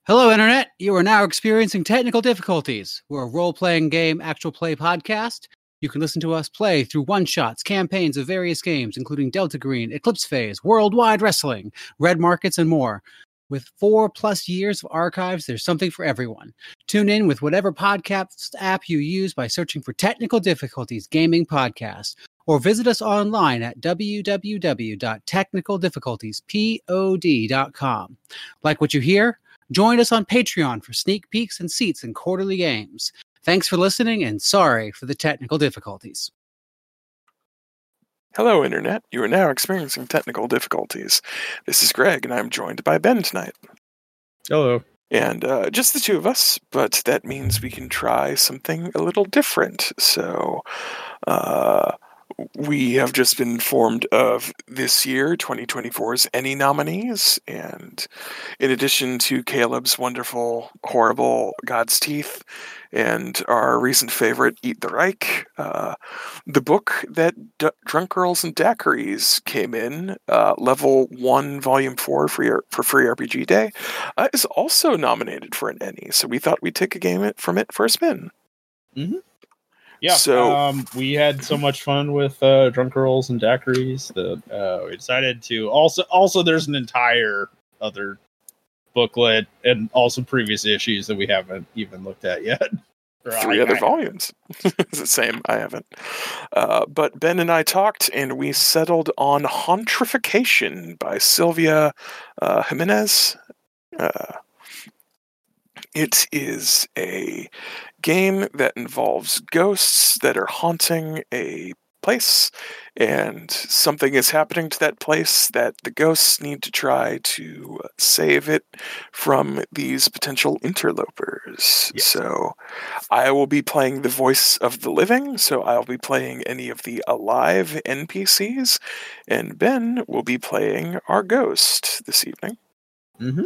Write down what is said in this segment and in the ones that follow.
Hello, Internet. You are now experiencing technical difficulties. We're a role-playing game, actual play podcast. You can listen to us play through one-shots, campaigns of various games, including Delta Green, Eclipse Phase, Worldwide Wrestling, Red Markets, and more. With 4+ years of archives, there's something for everyone. Tune in with whatever podcast app you use by searching for Technical Difficulties Gaming Podcast, or visit us online at www.technicaldifficultiespod.com. Like what you hear? Join us on Patreon for sneak peeks and seats in quarterly games. Thanks for listening, and sorry for the technical difficulties. Hello, Internet. You are now experiencing technical difficulties. This is Greg, and I'm joined by Ben tonight. Hello. And just the two of us, but that means we can try something a little different. So, we have just been informed of this year, 2024's Emmy nominees, and in addition to Caleb's wonderful, horrible God's Teeth, and our recent favorite, Eat the Reich, the book that Drunk Girls and Daiquiris came in, Level 1, Volume 4 for Free RPG Day, is also nominated for an Emmy, so we thought we'd take a game from it for a spin. Mm-hmm. Yeah, so we had so much fun with Drunk Girls and Daiquiris that we decided to also there's an entire other booklet and also previous issues that we haven't even looked at yet. 3 other volumes. It's the same. I haven't. But Ben and I talked, and we settled on Hauntrification by Sylvia Jimenez. It is a game that involves ghosts that are haunting a place, and something is happening to that place that the ghosts need to try to save it from these potential interlopers. Yes. So I will be playing the voice of the living, so I'll be playing any of the alive NPCs, and Ben will be playing our ghost this evening. Mm-hmm.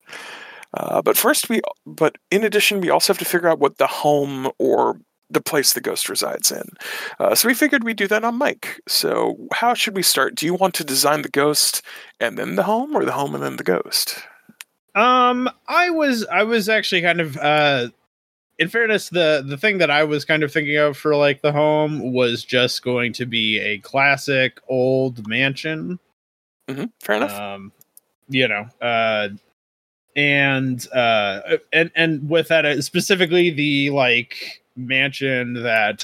But in addition, we also have to figure out what the home or the place the ghost resides in. So we figured we'd do that on mic. So how should we start? Do you want to design the ghost and then the home, or the home and then the ghost? I was actually kind of, in fairness, the thing that I was kind of thinking of for like the home was just going to be a classic old mansion. Mm-hmm. Fair enough. And with that, specifically the like mansion that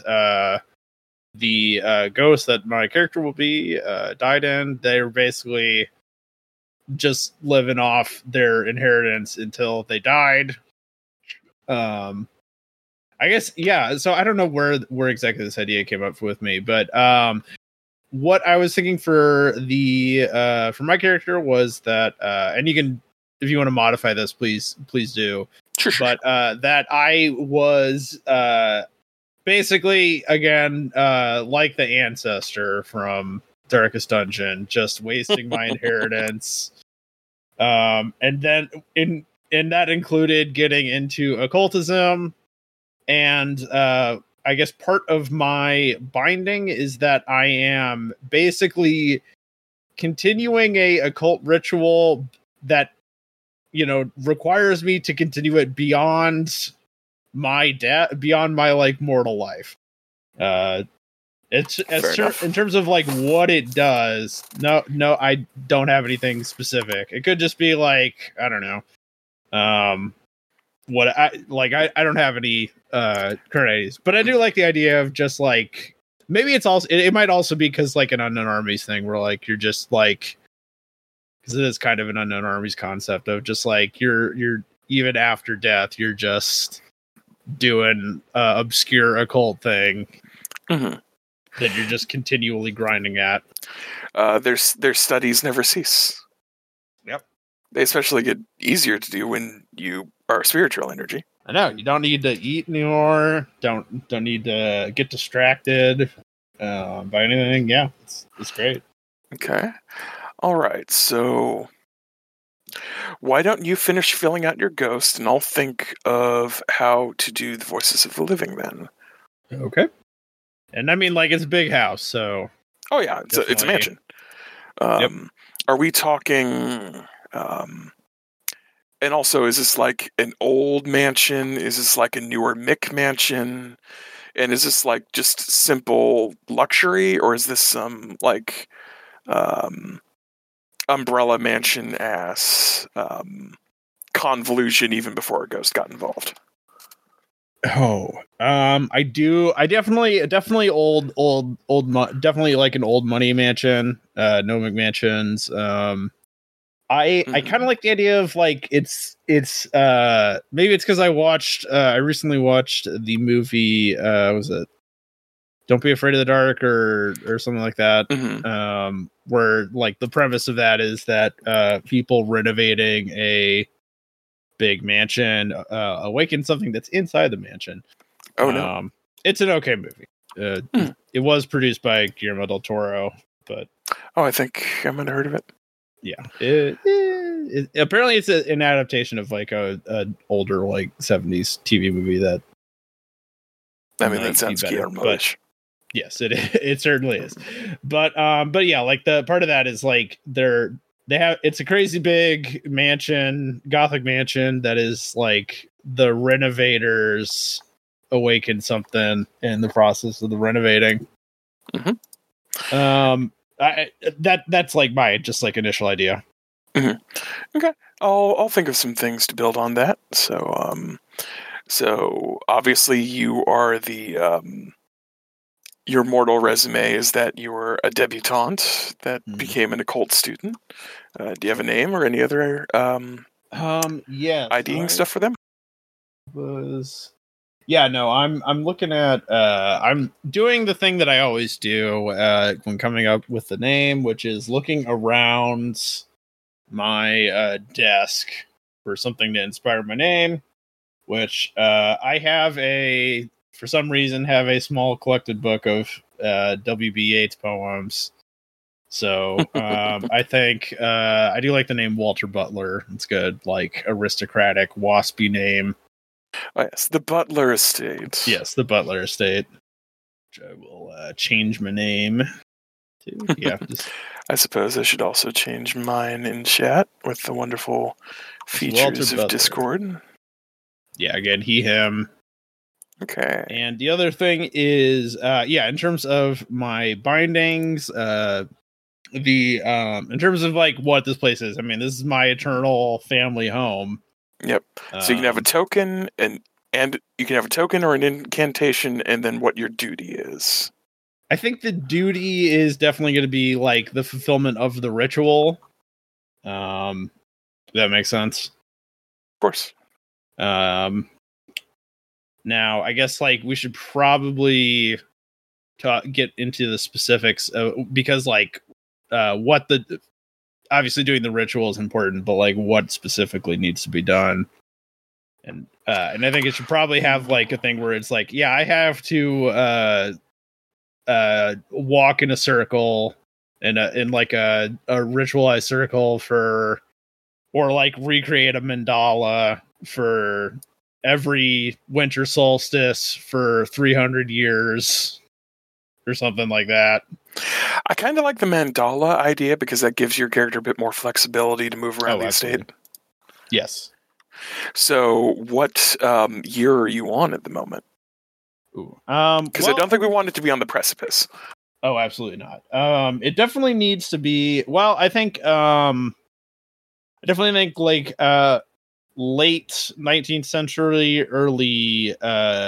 the ghost that my character will be died in, they're basically just living off their inheritance until they died. I guess, yeah. So I don't know where exactly this idea came up with me, but what I was thinking for my character was that, and you can, if you want to modify this, please do. Sure. But that I was basically, again, like the ancestor from Darkest Dungeon, just wasting my inheritance. And then in that included getting into occultism. And I guess part of my binding is that I am basically continuing a occult ritual that, requires me to continue it beyond my beyond my like mortal life. It's in terms of like what it does. No, I don't have anything specific. It could just be like, I don't know. What I don't have any current ideas, but I do like the idea of just like, maybe it's also, it might also be because like an Unknown Armies thing where like you're just like, because it is kind of an Unknown Armies concept of just like you're even after death, you're just doing obscure occult thing. Mm-hmm. That you're just continually grinding at. Their studies never cease. Yep. They especially get easier to do when you are spiritual energy. I know, you don't need to eat anymore. Don't need to get distracted by anything. Yeah, it's great. Okay. All right, so why don't you finish filling out your ghost, and I'll think of how to do the voices of the living then. Okay. And I mean, like, it's a big house, so... Oh yeah, it's a mansion. Yep. Are we talking And also, is this like an old mansion? Is this like a newer Mick mansion? And is this like just simple luxury, or is this some like umbrella mansion ass convolution even before a ghost got involved? I definitely definitely like an old money mansion, no McMansions. I kind of like the idea of like it's maybe it's because I recently watched the movie was it Don't Be Afraid of the Dark or something like that. Mm-hmm. Where like the premise of that is that people renovating a big mansion awaken something that's inside the mansion. Oh no. It's an okay movie. It was produced by Guillermo del Toro, but I think I might have heard of it. yeah, apparently it's an adaptation of like a older like 70s TV movie that that sounds Guillermo-ish. Yes, it certainly is. But yeah, like the part of that is like it's a crazy big mansion, Gothic mansion that is like the renovators awaken something in the process of the renovating. Mm-hmm. That's like my just like initial idea. Mm-hmm. Okay, I'll think of some things to build on that. So obviously you are your mortal resume is that you were a debutante that became an occult student. Do you have a name or any other yes, IDing stuff for them? I'm looking at I'm doing the thing that I always do when coming up with the name, which is looking around my desk for something to inspire my name, which I have for some reason have a small collected book of W.B. Yeats poems. So I think I do like the name Walter Butler. It's good, like aristocratic, waspy name. Oh, yes, the Butler Estate. Yes, the Butler Estate. Which I will change my name to. Yeah, I suppose I should also change mine in chat with the wonderful features of Discord. Yeah, again, he, him. Okay. And the other thing is, in terms of my bindings, in terms of like what this place is, I mean, this is my eternal family home. Yep. So you can have a token and you can have a token or an incantation, and then what your duty is. I think the duty is definitely going to be like the fulfillment of the ritual. That makes sense. Of course. Now, I guess like we should probably get into the specifics because like obviously doing the ritual is important, but like what specifically needs to be done. And I think it should probably have like a thing where it's like, yeah, I have to walk in a circle in like a ritualized circle or like recreate a mandala for every winter solstice for 300 years or something like that. I kind of like the mandala idea because that gives your character a bit more flexibility to move around the estate. Yes. So what year are you on at the moment? Because I don't think we want it to be on the precipice. Oh, absolutely not. It definitely needs to be. Well, I definitely think like late 19th century, early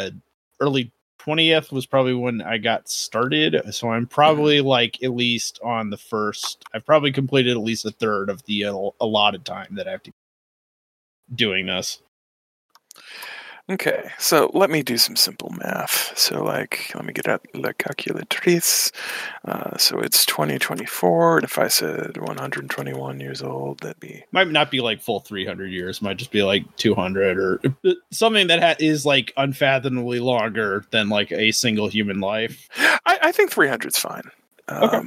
20th was probably when I got started. So I'm probably like at least on the first. I've probably completed at least a third of the allotted time that I have to doing this. Okay, so let me do some simple math. So, like, let me get out la calculatrice. So it's 2024, and if I said 121 years old, that'd be... Might not be like full 300 years. Might just be like 200 or something that is like unfathomably longer than like a single human life. I think 300 is fine. Okay.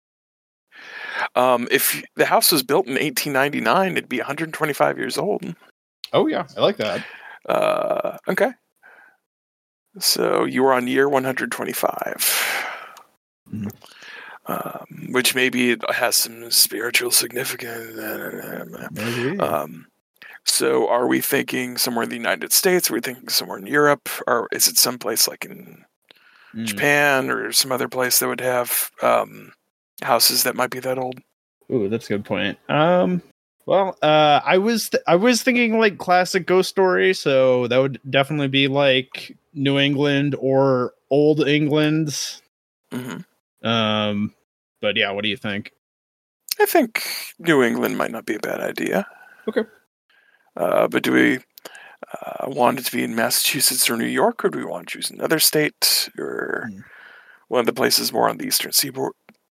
If the house was built in 1899, it'd be 125 years old. Oh, yeah. I like that. Okay. So you were on year 125. Which maybe it has some spiritual significance. Maybe. So are we thinking somewhere in the United States? Are we thinking somewhere in Europe? Or is it someplace like in Japan or some other place that would have houses that might be that old? Ooh, that's a good point. Well, I was thinking like classic ghost story, so that would definitely be like New England or Old England. Mm-hmm. But yeah, what do you think? I think New England might not be a bad idea. Okay. But do we want it to be in Massachusetts or New York, or do we want to choose another state, or one of the places more on the eastern seaboard,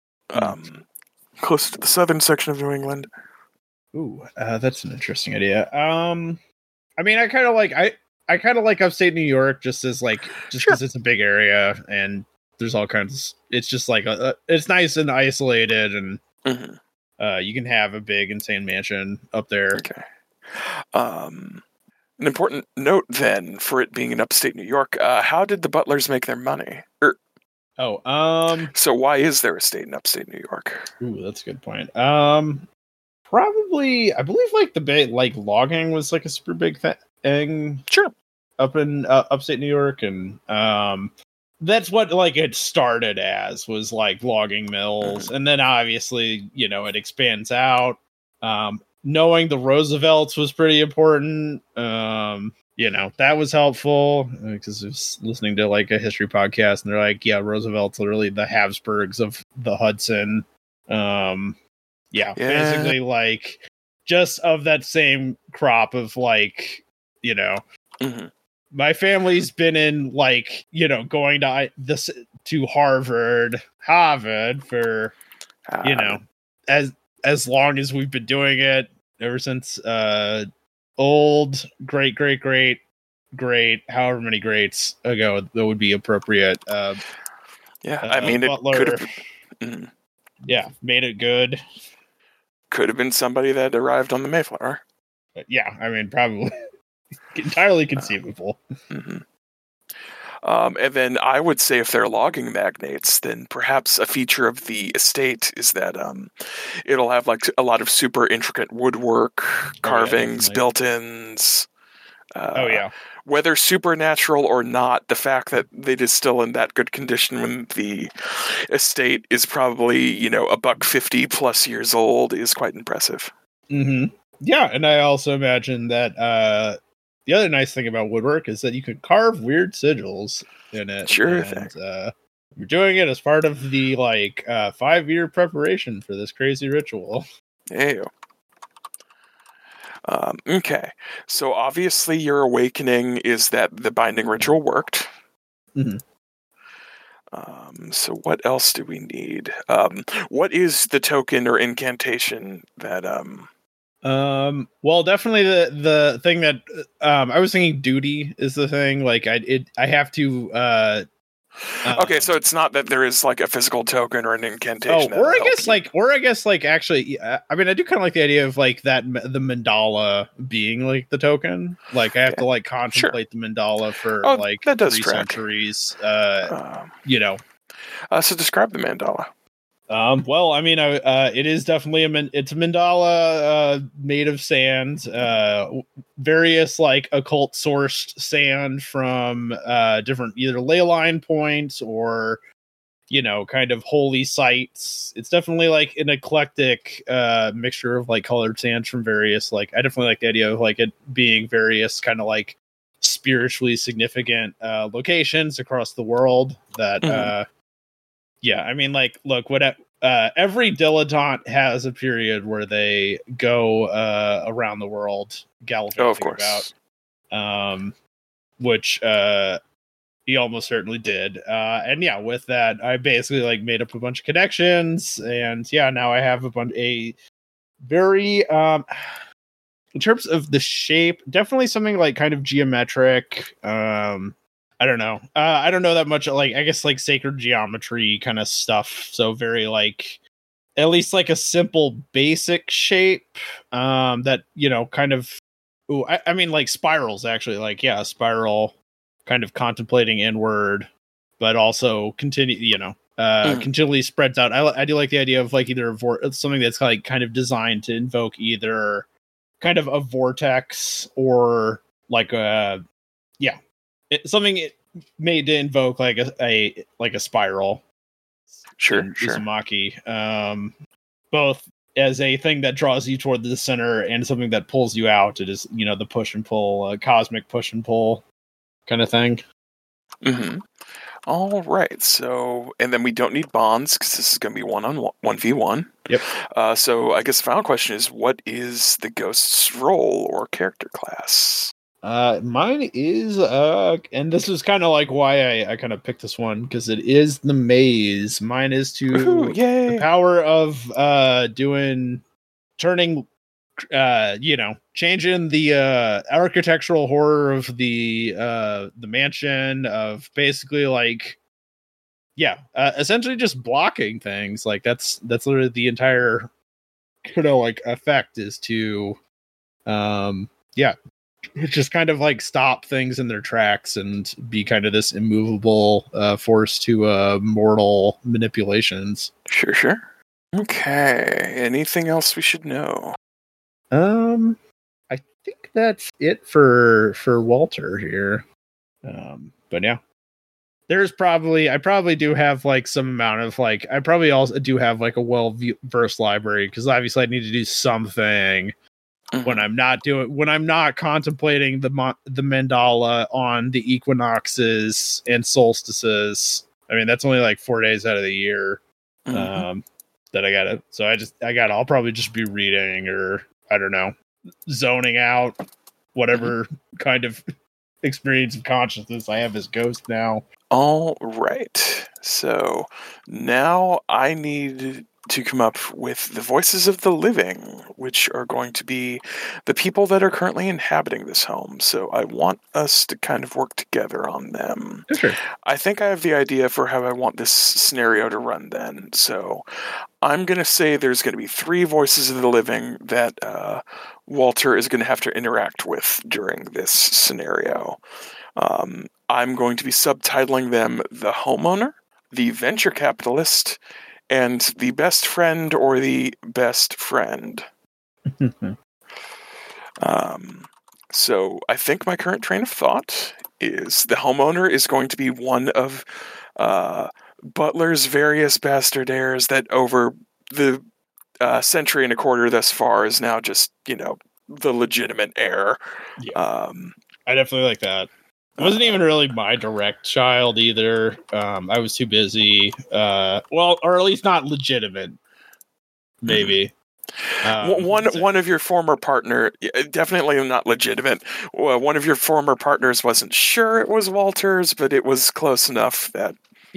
close to the southern section of New England? Ooh, that's an interesting idea. I mean, I kind of like upstate New York just because it's a big area and there's all kinds. It's just like it's nice and isolated, and you can have a big insane mansion up there. Okay. An important note then for it being in upstate New York. How did the Butlers make their money? So why is there a state in upstate New York? Ooh, that's a good point. Probably, I believe like logging was like a super big thing. Sure. Up in upstate New York, and that's what like it started as, was like logging mills, and then obviously it expands out. Knowing the Roosevelts was pretty important. That was helpful because I was listening to like a history podcast, and they're like, yeah, Roosevelt's literally the Habsburgs of the Hudson. Basically like just of that same crop of like, my family's been in like, going to Harvard for, as long as we've been doing it, ever since old great however many greats ago that would be appropriate. I mean, Butler, it could have made it good. Could have been somebody that arrived on the Mayflower. But yeah, I mean, probably entirely conceivable. And then I would say if they're logging magnates, then perhaps a feature of the estate is that it'll have like a lot of super intricate woodwork, carvings, built-ins. Whether supernatural or not, the fact that it is still in that good condition when the estate is probably, $150 plus years old is quite impressive. Mm-hmm. Yeah, and I also imagine that the other nice thing about woodwork is that you can carve weird sigils in it. Sure thing. We're doing it as part of the 5-year preparation for this crazy ritual. Ew. Okay, so obviously your awakening is that the binding ritual worked. So what else do we need? What is the token or incantation that well, definitely the thing that I was thinking duty is the thing. Like I have to okay, so it's not that there is like a physical token or an incantation. I guess actually, I mean, I do kind of like the idea of like that the mandala being like the token. Like I have to like contemplate the mandala for that does 3 centuries. So describe the mandala. Well, I mean, it is definitely it's a mandala made of sand, various like occult sourced sand from different either ley line points or kind of holy sites. It's definitely like an eclectic mixture of like colored sands from various I definitely like the idea of like it being various kind of like spiritually significant locations across the world that I mean, like, look, every dilettante has a period where they go around the world gallivanting about, which he almost certainly did. And with that, I basically like made up a bunch of connections, and now I have a very in terms of the shape, definitely something like kind of geometric. I don't know. I don't know that much. Like, I guess like sacred geometry kind of stuff. So very like, at least like a simple basic shape. That kind of. Ooh, I mean like spirals actually. Like a spiral, kind of contemplating inward, but also continually spreads out. I do like the idea of like either something that's like kind of designed to invoke either kind of a vortex or like something made to invoke like a spiral. Sure. Uzumaki. Both as a thing that draws you toward the center and something that pulls you out. It is, the push and pull, cosmic push and pull kind of thing. Mm-hmm. All right. So, and then we don't need bonds because this is going to be 1v1. Yep. So I guess the final question is, what is the ghost's role or character class? Mine is, and this is kind of like why I kind of picked this one, because it is the maze. Mine is the power of, changing the, architectural horror of the mansion, of basically essentially just blocking things. Like that's literally the entire, effect is to, it's just kind of like stop things in their tracks and be kind of this immovable force to mortal manipulations. Sure. Okay. Anything else we should know? I think that's it for Walter here. But yeah, I probably do have like some amount of I probably also do have like a well-versed library, because obviously I need to do something. Mm-hmm. When I'm not contemplating the mandala on the equinoxes and solstices. I mean, that's only like 4 days out of the year. Mm-hmm. That I'll probably just be reading, or I don't know, zoning out whatever kind of experience of consciousness I have as Ghost now. All right. So now I need to come up with the voices of the living, which are going to be the people that are currently inhabiting this home. So I want us to kind of work together on them. Sure. I think I have the idea for how I want this scenario to run then. So I'm going to say there's going to be 3 voices of the living that Walter is going to have to interact with during this scenario. I'm going to be subtitling them the homeowner, the venture capitalist, and the best friend or the best friend. So I think my current train of thought is the homeowner is going to be one of Butler's various bastard heirs that over the century and a quarter thus far is now just, the legitimate heir. Yeah. I definitely like that. It wasn't even really my direct child either. I was too busy. Or at least not legitimate. Maybe. One of your former partner, definitely not legitimate. One of your former partners wasn't sure it was Walter's, but it was close enough that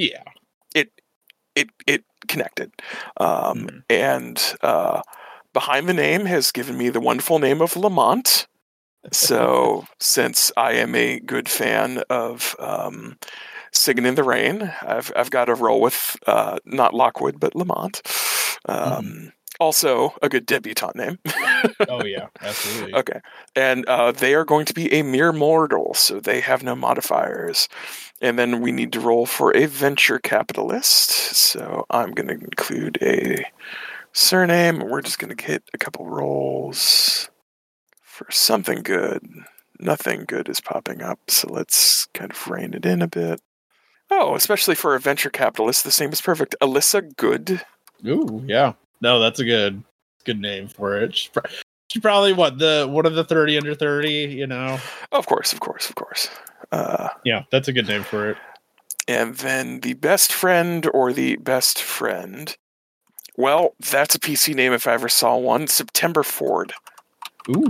it connected. And behind the name has given me the wonderful name of Lamont. So, since I am a good fan of Singing in the Rain, I've got to roll with not Lockwood, but Lamont. Also, a good debutante name. Oh, yeah, absolutely. Okay. And they are going to be a mere mortal, so they have no modifiers. And then we need to roll for a venture capitalist. So, I'm going to include a surname. We're just going to get a couple rolls. For something good. Nothing good is popping up, so let's kind of rein it in a bit. Oh, especially for a venture capitalist, the same is perfect. Alyssa Good. Ooh, yeah. No, that's a good name for it. She's probably one of the 30 under 30, Of course. Yeah, that's a good name for it. And then the best friend or the best friend. Well, that's a PC name if I ever saw one. September Ford. Ooh.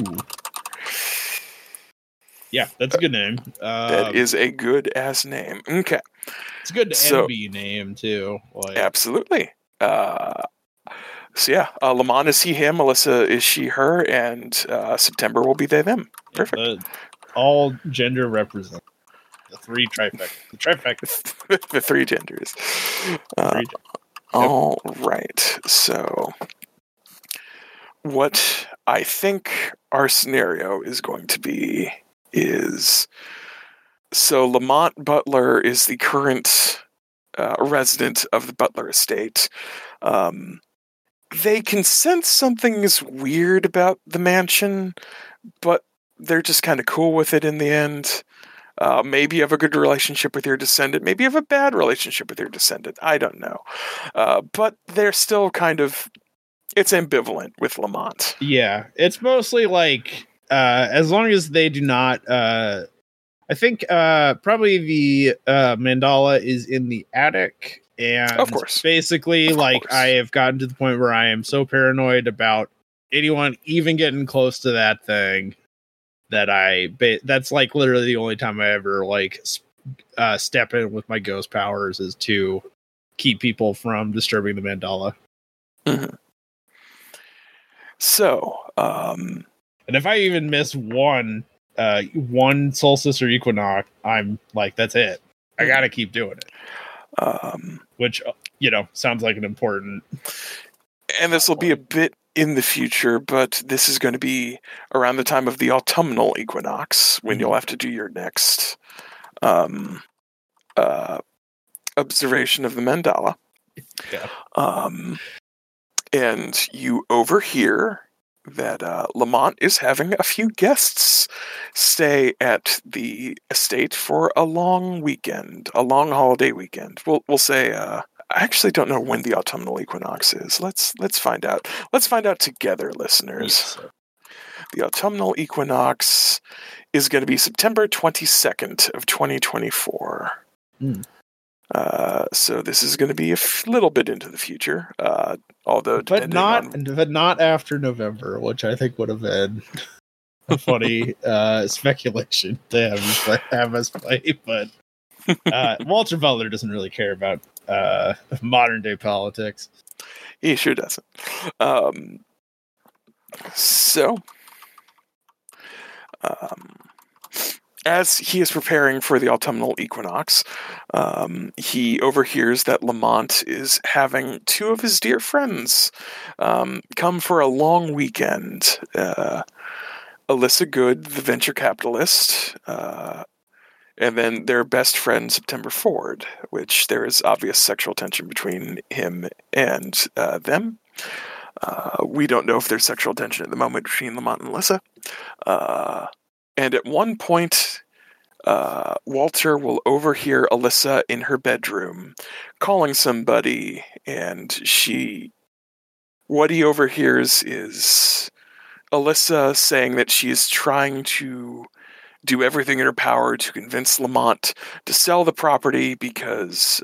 Yeah, that's a good name. That is a good-ass name. Okay. It's a good enemy name, too. Absolutely. Lamont is he, him, Alyssa is she, her, and September will be they, them. Perfect. All gender represent. The 3 trifecta. The trifecta. The 3 genders. All right. So, what I think our scenario is going to be is, so Lamont Butler is the current resident of the Butler estate. they can sense something is weird about the mansion, but they're just kind of cool with it in the end. Maybe you have a good relationship with your descendant. Maybe you have a bad relationship with your descendant. I don't know. But they're still kind of... It's ambivalent with Lamont. Yeah, it's mostly like, as long as they do not... I think probably the mandala is in the attic. And of course. basically, I have gotten to the point where I am so paranoid about anyone even getting close to that thing that that's like literally the only time I ever step in with my ghost powers is to keep people from disturbing the mandala. Mm-hmm. So, and if I even miss one solstice or equinox, I'm like, that's it. I gotta keep doing it. Which, sounds like an important... And this will be a bit in the future, but this is going to be around the time of the autumnal equinox, when you'll have to do your next observation of the mandala. Yeah. And you overhear that Lamont is having a few guests stay at the estate for a long weekend, a long holiday weekend. We'll say, I actually don't know when the autumnal equinox is. Let's find out. Let's find out together, listeners. Yes. The autumnal equinox is going to be September 22nd of 2024. So this is going to be a little bit into the future, although but not after November, which I think would have been a funny speculation to have us play. But Walter Butler doesn't really care about modern day politics. He sure doesn't. As he is preparing for the autumnal equinox, he overhears that Lamont is having two of his dear friends come for a long weekend. Alyssa Good, the venture capitalist, and then their best friend, September Ford, which there is obvious sexual tension between him and them. We don't know if there's sexual tension at the moment between Lamont and Alyssa. And at one point, Walter will overhear Alyssa in her bedroom calling somebody, and what he overhears is Alyssa saying that she is trying to do everything in her power to convince Lamont to sell the property because...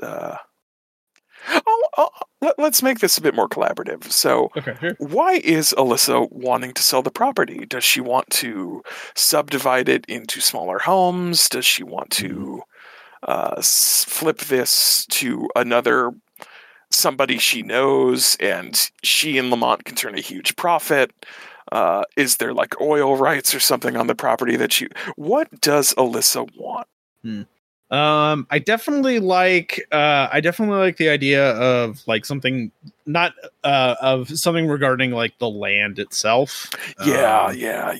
let's make this a bit more collaborative. So, okay, sure. Why is Alyssa wanting to sell the property? Does she want to subdivide it into smaller homes? Does she want to flip this to somebody she knows, and she and Lamont can turn a huge profit? Is there like oil rights or something on the property what does Alyssa want? I definitely like the idea of like something not of something regarding like the land itself. Yeah.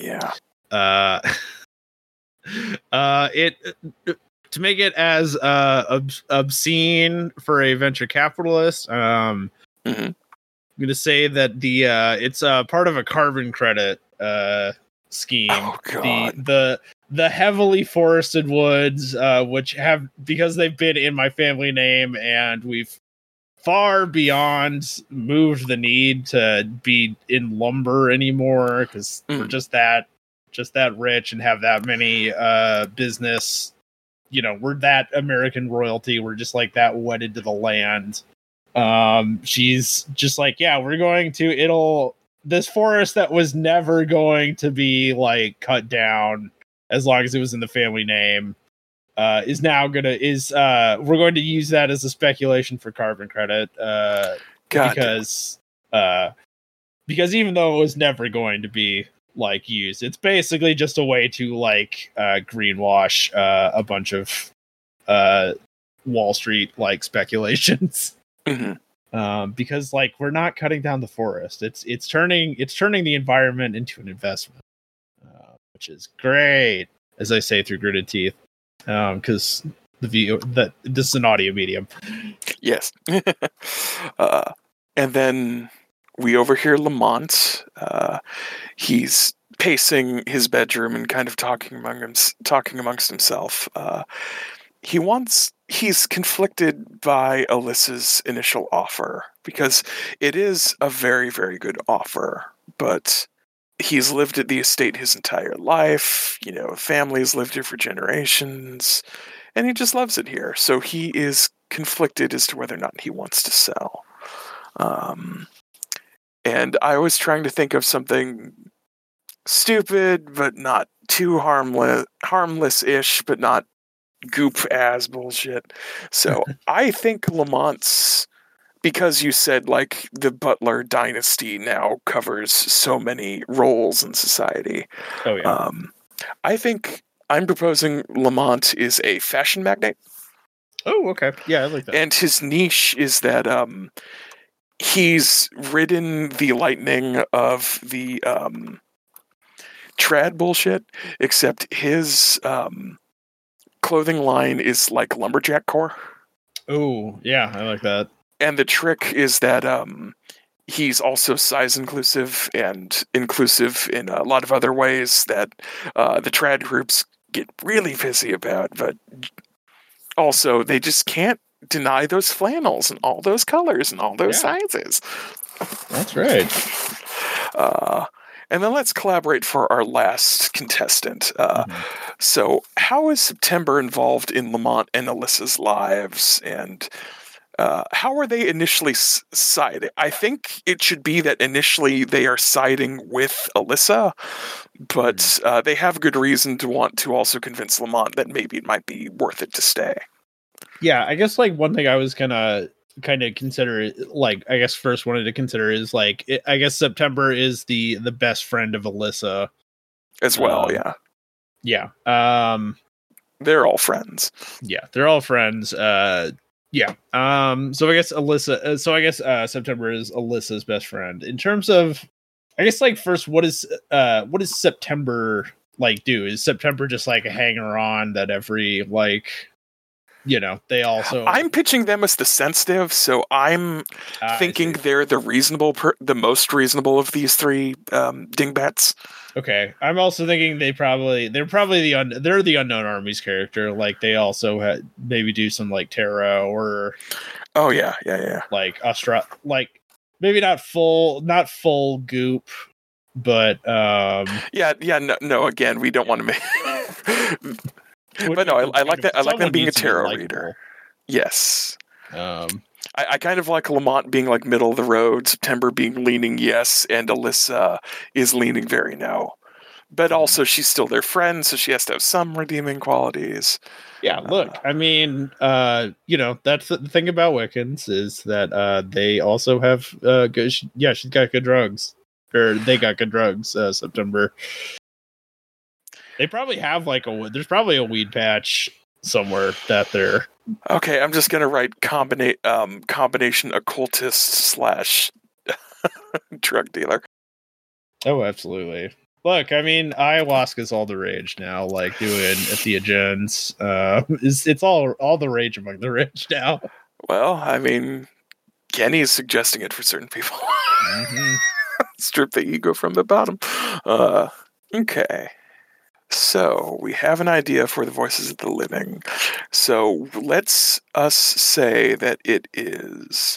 It to make it as obscene for a venture capitalist. I'm going to say that it's part of a carbon credit scheme. Oh God. The heavily forested woods, which have, because they've been in my family name, and we've far beyond moved the need to be in lumber anymore, because we're just that rich and have that many business. We're that American royalty. We're just like that wedded to the land. She's just like, yeah, we're going to this forest that was never going to be like cut down as long as it was in the family name, we're going to use that as a speculation for carbon credit. Because even though it was never going to be like used, it's basically just a way to like greenwash a bunch of Wall Street like speculations. Because like we're not cutting down the forest, it's turning the environment into an investment. Which is great, as I say through gritted teeth, because this is an audio medium. Yes. And then we overhear Lamont. He's pacing his bedroom and kind of talking amongst himself. He's conflicted by Alyssa's initial offer, because it is a very, very good offer, but he's lived at the estate his entire life, family's lived here for generations, and he just loves it here. So he is conflicted as to whether or not he wants to sell. And I was trying to think of something stupid, but not too harmless-ish, but not goop-ass bullshit. So I think Lamont's, because you said, the Butler dynasty now covers so many roles in society. Oh, yeah. I think I'm proposing Lamont is a fashion magnate. Oh, okay. Yeah, I like that. And his niche is that he's ridden the lightning of the trad bullshit, except his clothing line is like lumberjack core. Oh, yeah, I like that. And the trick is that he's also size inclusive and inclusive in a lot of other ways that the trad groups get really busy about, but also they just can't deny those flannels and all those colors and all those sizes. That's right. And then let's collaborate for our last contestant. So how is September involved in Lamont and Alyssa's lives, and how are they initially siding? I think it should be that initially they are siding with Alyssa, but they have good reason to want to also convince Lamont that maybe it might be worth it to stay. Yeah, I guess one thing I was gonna kind of consider, first wanted to consider is I guess September is the best friend of Alyssa as well. Yeah. They're all friends. Yeah, they're all friends. So I guess Alyssa. September is Alyssa's best friend. In terms of, I guess first, what does September do? Is September just a hanger on that every they also... I'm pitching them as the sensitive, so I'm thinking they're the most reasonable of these three dingbats. Okay, I'm also thinking they're probably the Unknown Armies character. They also maybe do some tarot or... Oh yeah. Astra, maybe not full goop, but no. Again, we don't want to make. But no, I like that. I like them being a tarot reader. Yes. I kind of like Lamont being middle of the road, September being leaning yes, and Alyssa is leaning very no. But also, she's still their friend, so she has to have some redeeming qualities. Yeah, look, I mean, that's the thing about Wiccans is that they also have good. She's got good drugs, or they got good drugs. September. They probably have there's probably a weed patch somewhere that they're... Okay, I'm just gonna write combination occultist / drug dealer. Oh, absolutely. Look, I mean, ayahuasca's all the rage now. Doing entheogens, it's all the rage among the rich now. Well, I mean, Kenny's suggesting it for certain people. Strip the ego from the bottom. Okay. So, we have an idea for the Voices of the Living. So, let's us say that it is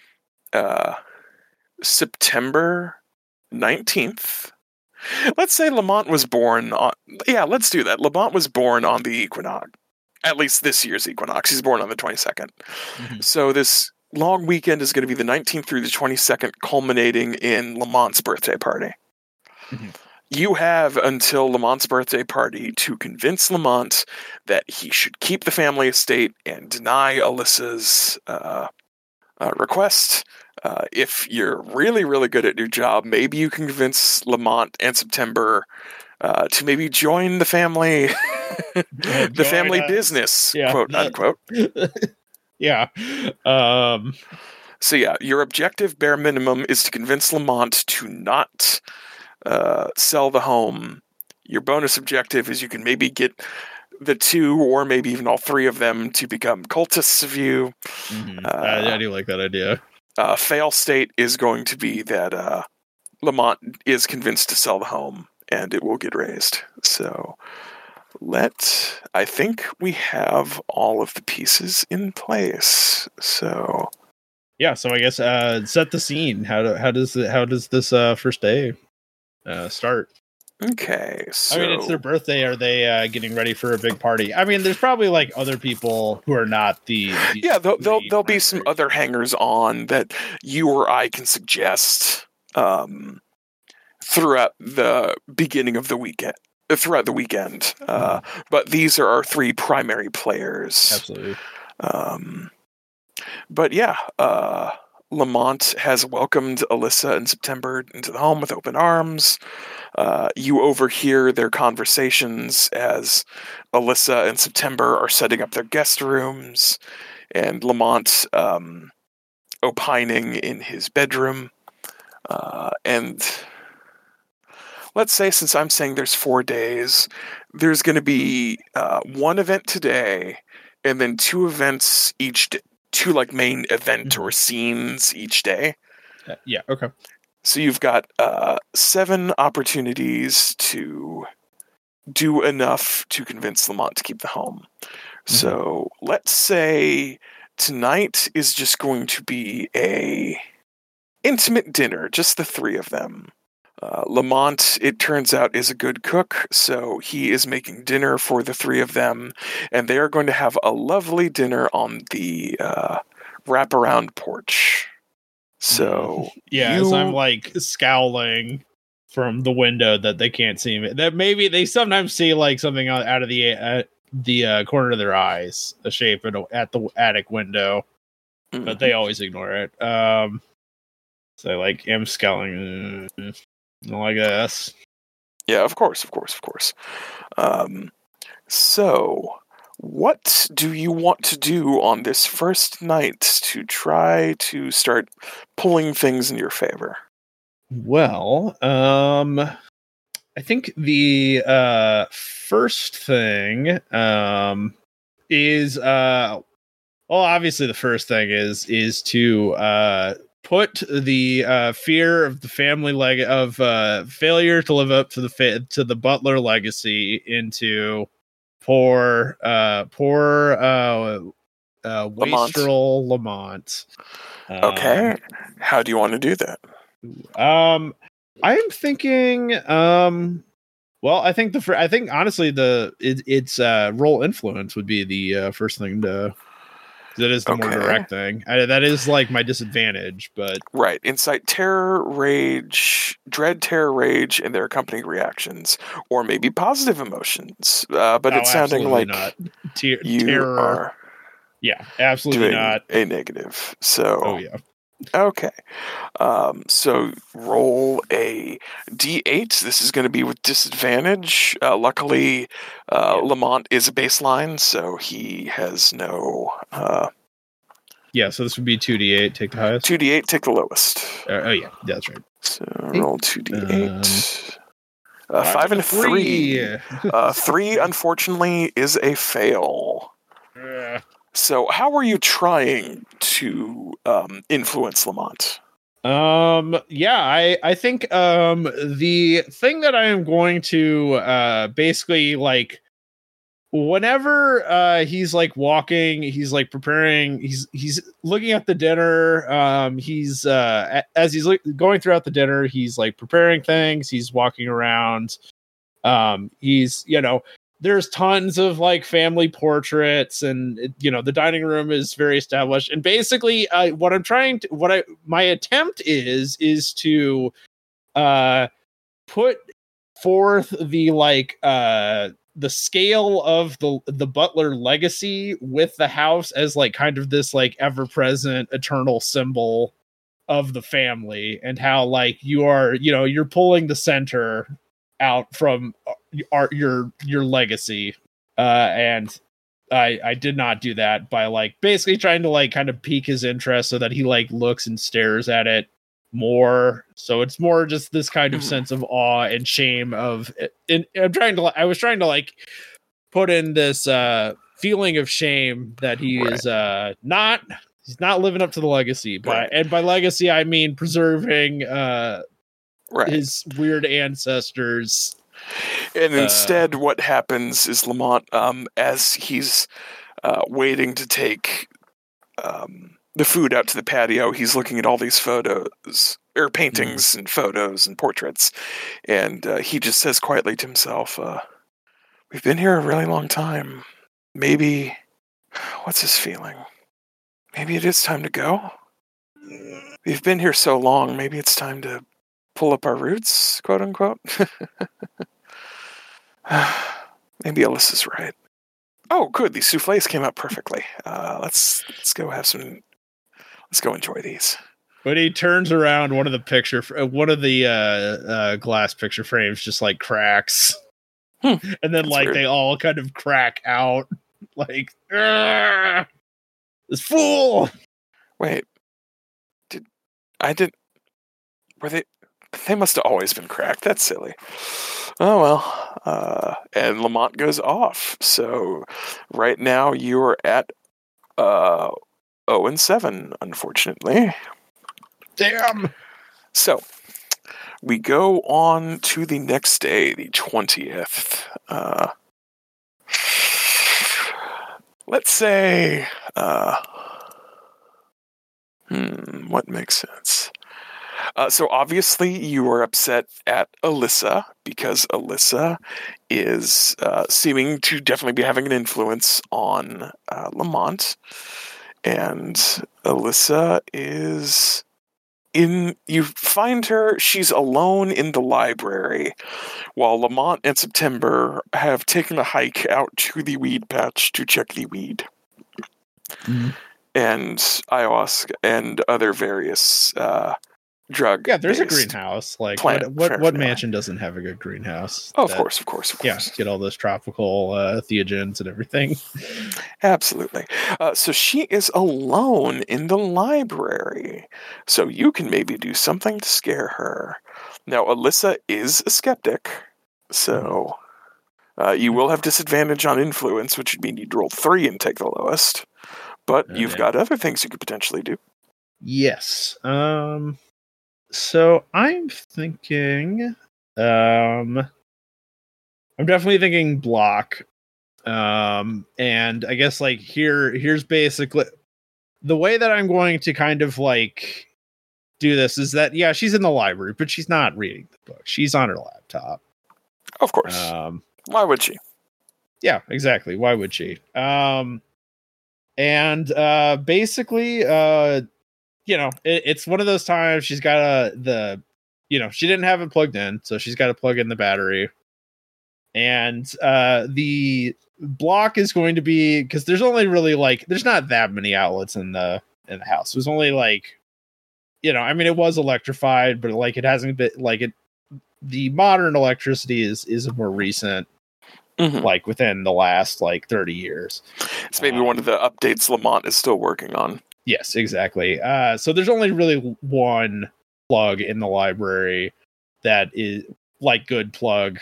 September 19th. Let's say Lamont was born on... Yeah, let's do that. Lamont was born on the equinox. At least this year's equinox. He's born on the 22nd. So, this long weekend is going to be the 19th through the 22nd, culminating in Lamont's birthday party. You have until Lamont's birthday party to convince Lamont that he should keep the family estate and deny Alyssa's request. If you're really, really good at your job, maybe you can convince Lamont and September to maybe join the family, the family business, quote unquote. Yeah. So yeah, your objective bare minimum is to convince Lamont to not sell the home. Your bonus objective is you can maybe get the two or maybe even all three of them to become cultists of you. I do like that idea. fail state is going to be that Lamont is convinced to sell the home, and it will get raised. So I think we have all of the pieces in place. So yeah, so I guess set the scene. How does this first day start? Okay, so I mean, it's their birthday. Are they getting ready for a big party? I mean, there's probably like other people who are not the yeah. There'll be some other hangers on that you or I can suggest throughout the beginning of the weekend. Throughout the weekend, but these are our three primary players. Absolutely. But yeah, Lamont has welcomed Alyssa and September into the home with open arms. You overhear their conversations as Alyssa and September are setting up their guest rooms, and Lamont opining in his bedroom. And let's say, since I'm saying there's 4 days, there's going to be one event today, and then 2 events each day. 2 like main event or scenes each day. Yeah, okay. So you've got 7 opportunities to do enough to convince Lamont to keep the home. So let's say tonight is just going to be a intimate dinner, just the 3 of them. Lamont, it turns out, is a good cook, so he is making dinner for the 3 of them, and they are going to have a lovely dinner on the wraparound porch. So yeah, so I'm like scowling from the window that they can't see me. That maybe they sometimes see like something out of the corner of their eyes, a shape at the attic window, but they always ignore it. So like, I'm scowling. Well, I guess. Yeah, of course. So, what do you want to do on this first night to try to start pulling things in your favor? Well, I think the first thing is well, obviously the first thing is to put the fear of the family failure to live up to the Butler legacy into poor wastrel Lamont. Okay, how do you want to do that? I'm thinking well, I think honestly it's role influence would be the first thing to. That is the more direct thing. That is like my disadvantage, but right. Incite terror, rage, dread, terror, rage, and their accompanying reactions, or maybe positive emotions. But it's sounding like not. you terror. Are yeah, absolutely doing not a negative. So oh yeah. Okay. So roll a D8. This is going to be with disadvantage. Luckily, Lamont is a baseline, so he has no... yeah, so this would be 2d8. Take the highest. 2d8, take the lowest. Oh yeah, that's right. So roll 2d8. 5 and a 3. 3, unfortunately, is a fail. So, how are you trying to influence Lamont? Yeah, I think the thing that I am going to basically like whenever he's like walking, he's like preparing, he's looking at the dinner, he's as he's going throughout the dinner, he's like preparing things, he's walking around, he's there's tons of like family portraits, and the dining room is very established. And basically, my attempt is to put forth the like the scale of the Butler legacy with the house as like kind of this like ever present eternal symbol of the family, and how like you're pulling the center out from your legacy, and I did not do that by like basically trying to like kind of pique his interest so that he like looks and stares at it more. So it's more just this kind of sense of awe and shame of it. And I was trying to like put in this feeling of shame that he is not He's not living up to the legacy. Right. And by legacy, I mean preserving Right. his weird ancestors. And instead, what happens is Lamont, as he's waiting to take the food out to the patio, he's looking at all these photos, or paintings and photos and portraits, and he just says quietly to himself, we've been here a really long time. Maybe, what's his feeling? Maybe it is time to go? We've been here so long, maybe it's time to pull up our roots, quote unquote. Maybe Alyssa's right. Oh, good. These souffles came out perfectly. Let's go have some. Let's go enjoy these. But he turns around, one of the glass picture frames just like cracks, and then That's like weird. they all kind of crack out, like this fool. Wait. Were they? They must have always been cracked. That's silly. Oh well. And Lamont goes off. So right now you are at 0-7, unfortunately. Damn. So we go on to the next day, the 20th. Let's say, what makes sense? So obviously you are upset at Alyssa because Alyssa is seeming to definitely be having an influence on Lamont. And Alyssa is you find her, she's alone in the library while Lamont and September have taken a hike out to the weed patch to check the weed. Mm-hmm. And ayahuasca and other various drug. Yeah, there's a greenhouse. Like what mansion doesn't have a good greenhouse? Oh, of course. Yeah, get all those tropical theogens and everything. Absolutely. So she is alone in the library. So you can maybe do something to scare her. Now, Alyssa is a skeptic, so you will have disadvantage on influence, which would mean you'd roll 3 and take the lowest. But you've got other things you could potentially do. Yes. So I'm thinking, I'm definitely thinking block. And I guess like here's basically the way that I'm going to kind of like do this is that, yeah, she's in the library, but she's not reading the book. She's on her laptop. Of course. Why would she? Yeah, exactly. Why would she? And basically, it's one of those times she's got she didn't have it plugged in, so she's got to plug in the battery. And the block is going to be, because there's only really there's not that many outlets in the house. There's only it was electrified, but it hasn't been the modern electricity is a more recent, within the last 30 years. It's maybe one of the updates Lamont is still working on. Yes, exactly. So there's only really one plug in the library that is good plug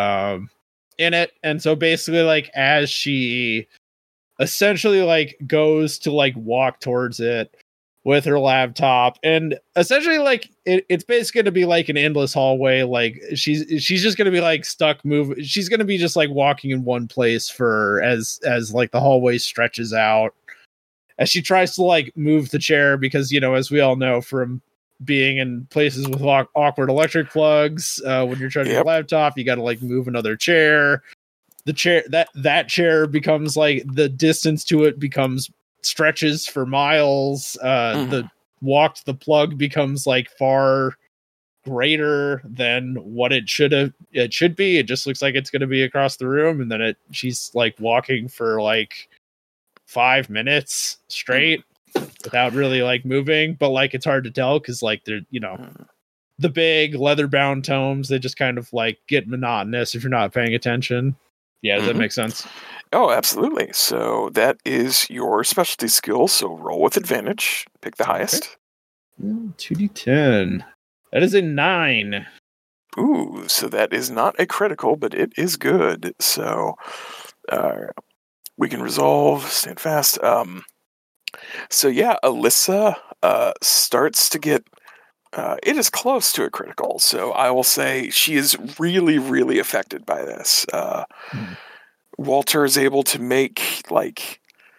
in it. And so basically as she essentially goes to walk towards it with her laptop, and essentially it's basically going to be an endless hallway. She's just going to be stuck moving. She's going to be just walking in one place for as the hallway stretches out. As she tries to move the chair, because as we all know from being in places with awkward electric plugs, when you're charging your laptop, you got to move another chair. The chair that chair becomes the distance to it stretches for miles. The walk to the plug becomes like greater than what it should be. It just looks like it's going to be across the room, and then she's like walking for like 5 minutes straight without really like moving, but like it's hard to tell because like they're, you know, the big leather bound tomes, they just kind of like get monotonous if you're not paying attention. Yeah, does that make sense? Oh, absolutely. So that is your specialty skill. So roll with advantage. Pick the highest. 2d10. That is a 9. Ooh, so that is not a critical, but it is good. So we can resolve, stand fast. So yeah, Alyssa starts to get. It is close to a critical, so I will say she is really, really affected by this. Walter is able to make like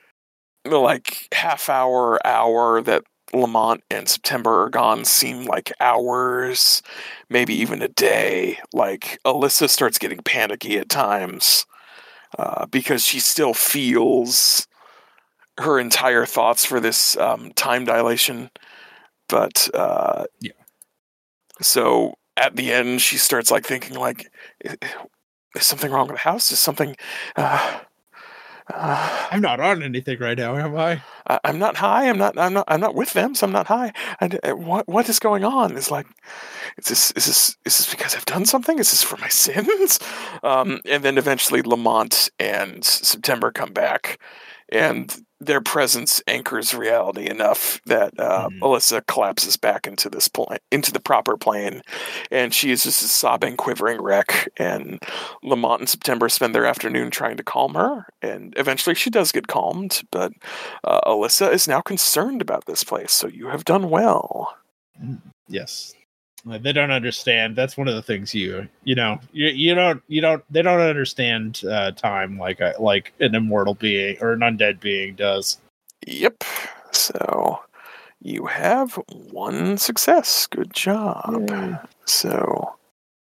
half hour that Lamont and September are gone seem like hours, maybe even a day. Like Alyssa starts getting panicky at times because she still feels her entire thoughts for this time dilation. But Yeah. So at the end, she starts like thinking like, is something wrong with the house? Is something? I'm not on anything right now, am I? I'm not high. I'm not with them, so I'm not high. What is going on? Is like, is this because I've done something? Is this for my sins? And then eventually Lamont and September come back, and their presence anchors reality enough that Alyssa collapses back into into the proper plane, and she is just a sobbing, quivering wreck. And Lamont and September spend their afternoon trying to calm her, and eventually she does get calmed. But Alyssa is now concerned about this place. So you have done well. Yes. They don't understand. That's one of the things you don't they don't understand time like an immortal being or an undead being does. Yep. So you have one success. Good job. Yay. So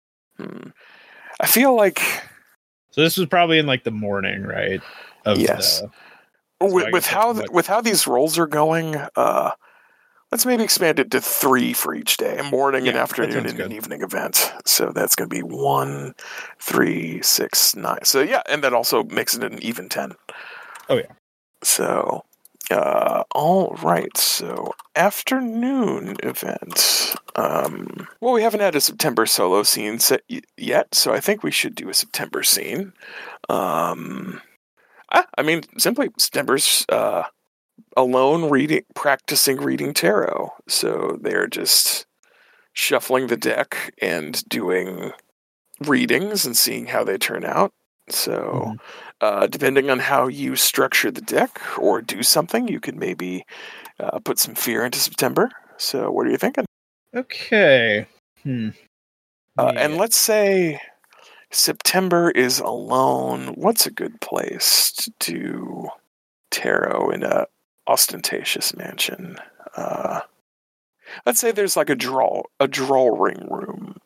I feel like this was probably in like the morning, right? Yes. With how these rolls are going, let's maybe expand it to 3 for each day: a morning, an afternoon, and an evening event. So that's going to be 1, 3, 6, 9. So yeah, and that also makes it an even 10. Oh yeah. So, all right. So afternoon event. Well, we haven't had a September solo scene set yet, so I think we should do a September scene. I mean, simply September's alone practicing reading tarot. So they're just shuffling the deck and doing readings and seeing how they turn out. So depending on how you structure the deck or do something, you could maybe put some fear into September. So what are you thinking? Okay. And let's say September is alone. What's a good place to do tarot in a ostentatious mansion? Let's say there's like a drawing room.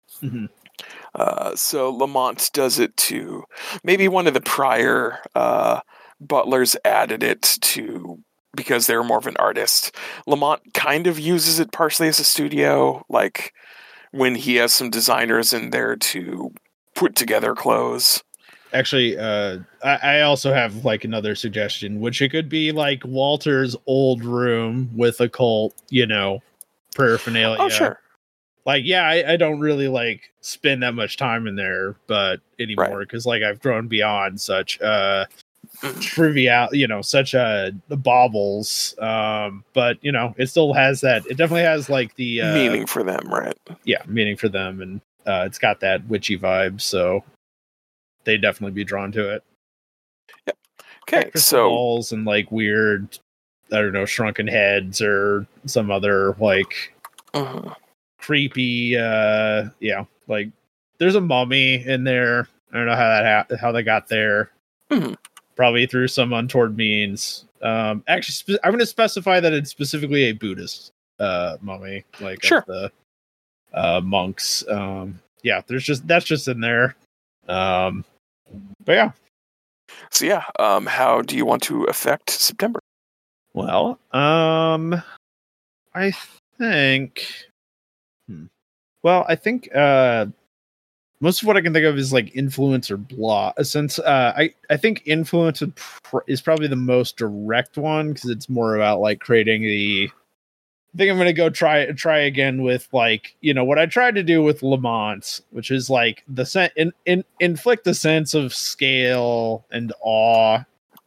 So Lamont does it to maybe one of the prior butlers added it to because they're more of an artist. Lamont kind of uses it partially as a studio, like when he has some designers in there to put together clothes. Actually, I also have like another suggestion, which it could be like Walter's old room with occult, paraphernalia. Oh, sure. Like, yeah, I don't really like spend that much time in there, but anymore because like I've grown beyond such trivial, such baubles. But it still has that. It definitely has like the meaning for them, right? Yeah, meaning for them, and it's got that witchy vibe, so they'd definitely be drawn to it. Yep. Okay, so balls and like weird, I don't know, shrunken heads or some other like creepy. Like there's a mummy in there. I don't know how they got there. Probably through some untoward means. Actually, I'm going to specify that it's specifically a Buddhist mummy, like of the monks. That's just in there. But yeah. So yeah, how do you want to affect September? Well, I think. Well, I think most of what I can think of is like influence or blah. Since I think influence is probably the most direct one because it's more about like creating the. I think I'm gonna go try again with like what I tried to do with Lamont, which is like the inflict a sense of scale and awe.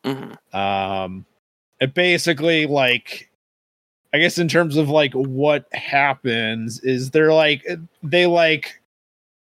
It basically like, I guess in terms of like what happens is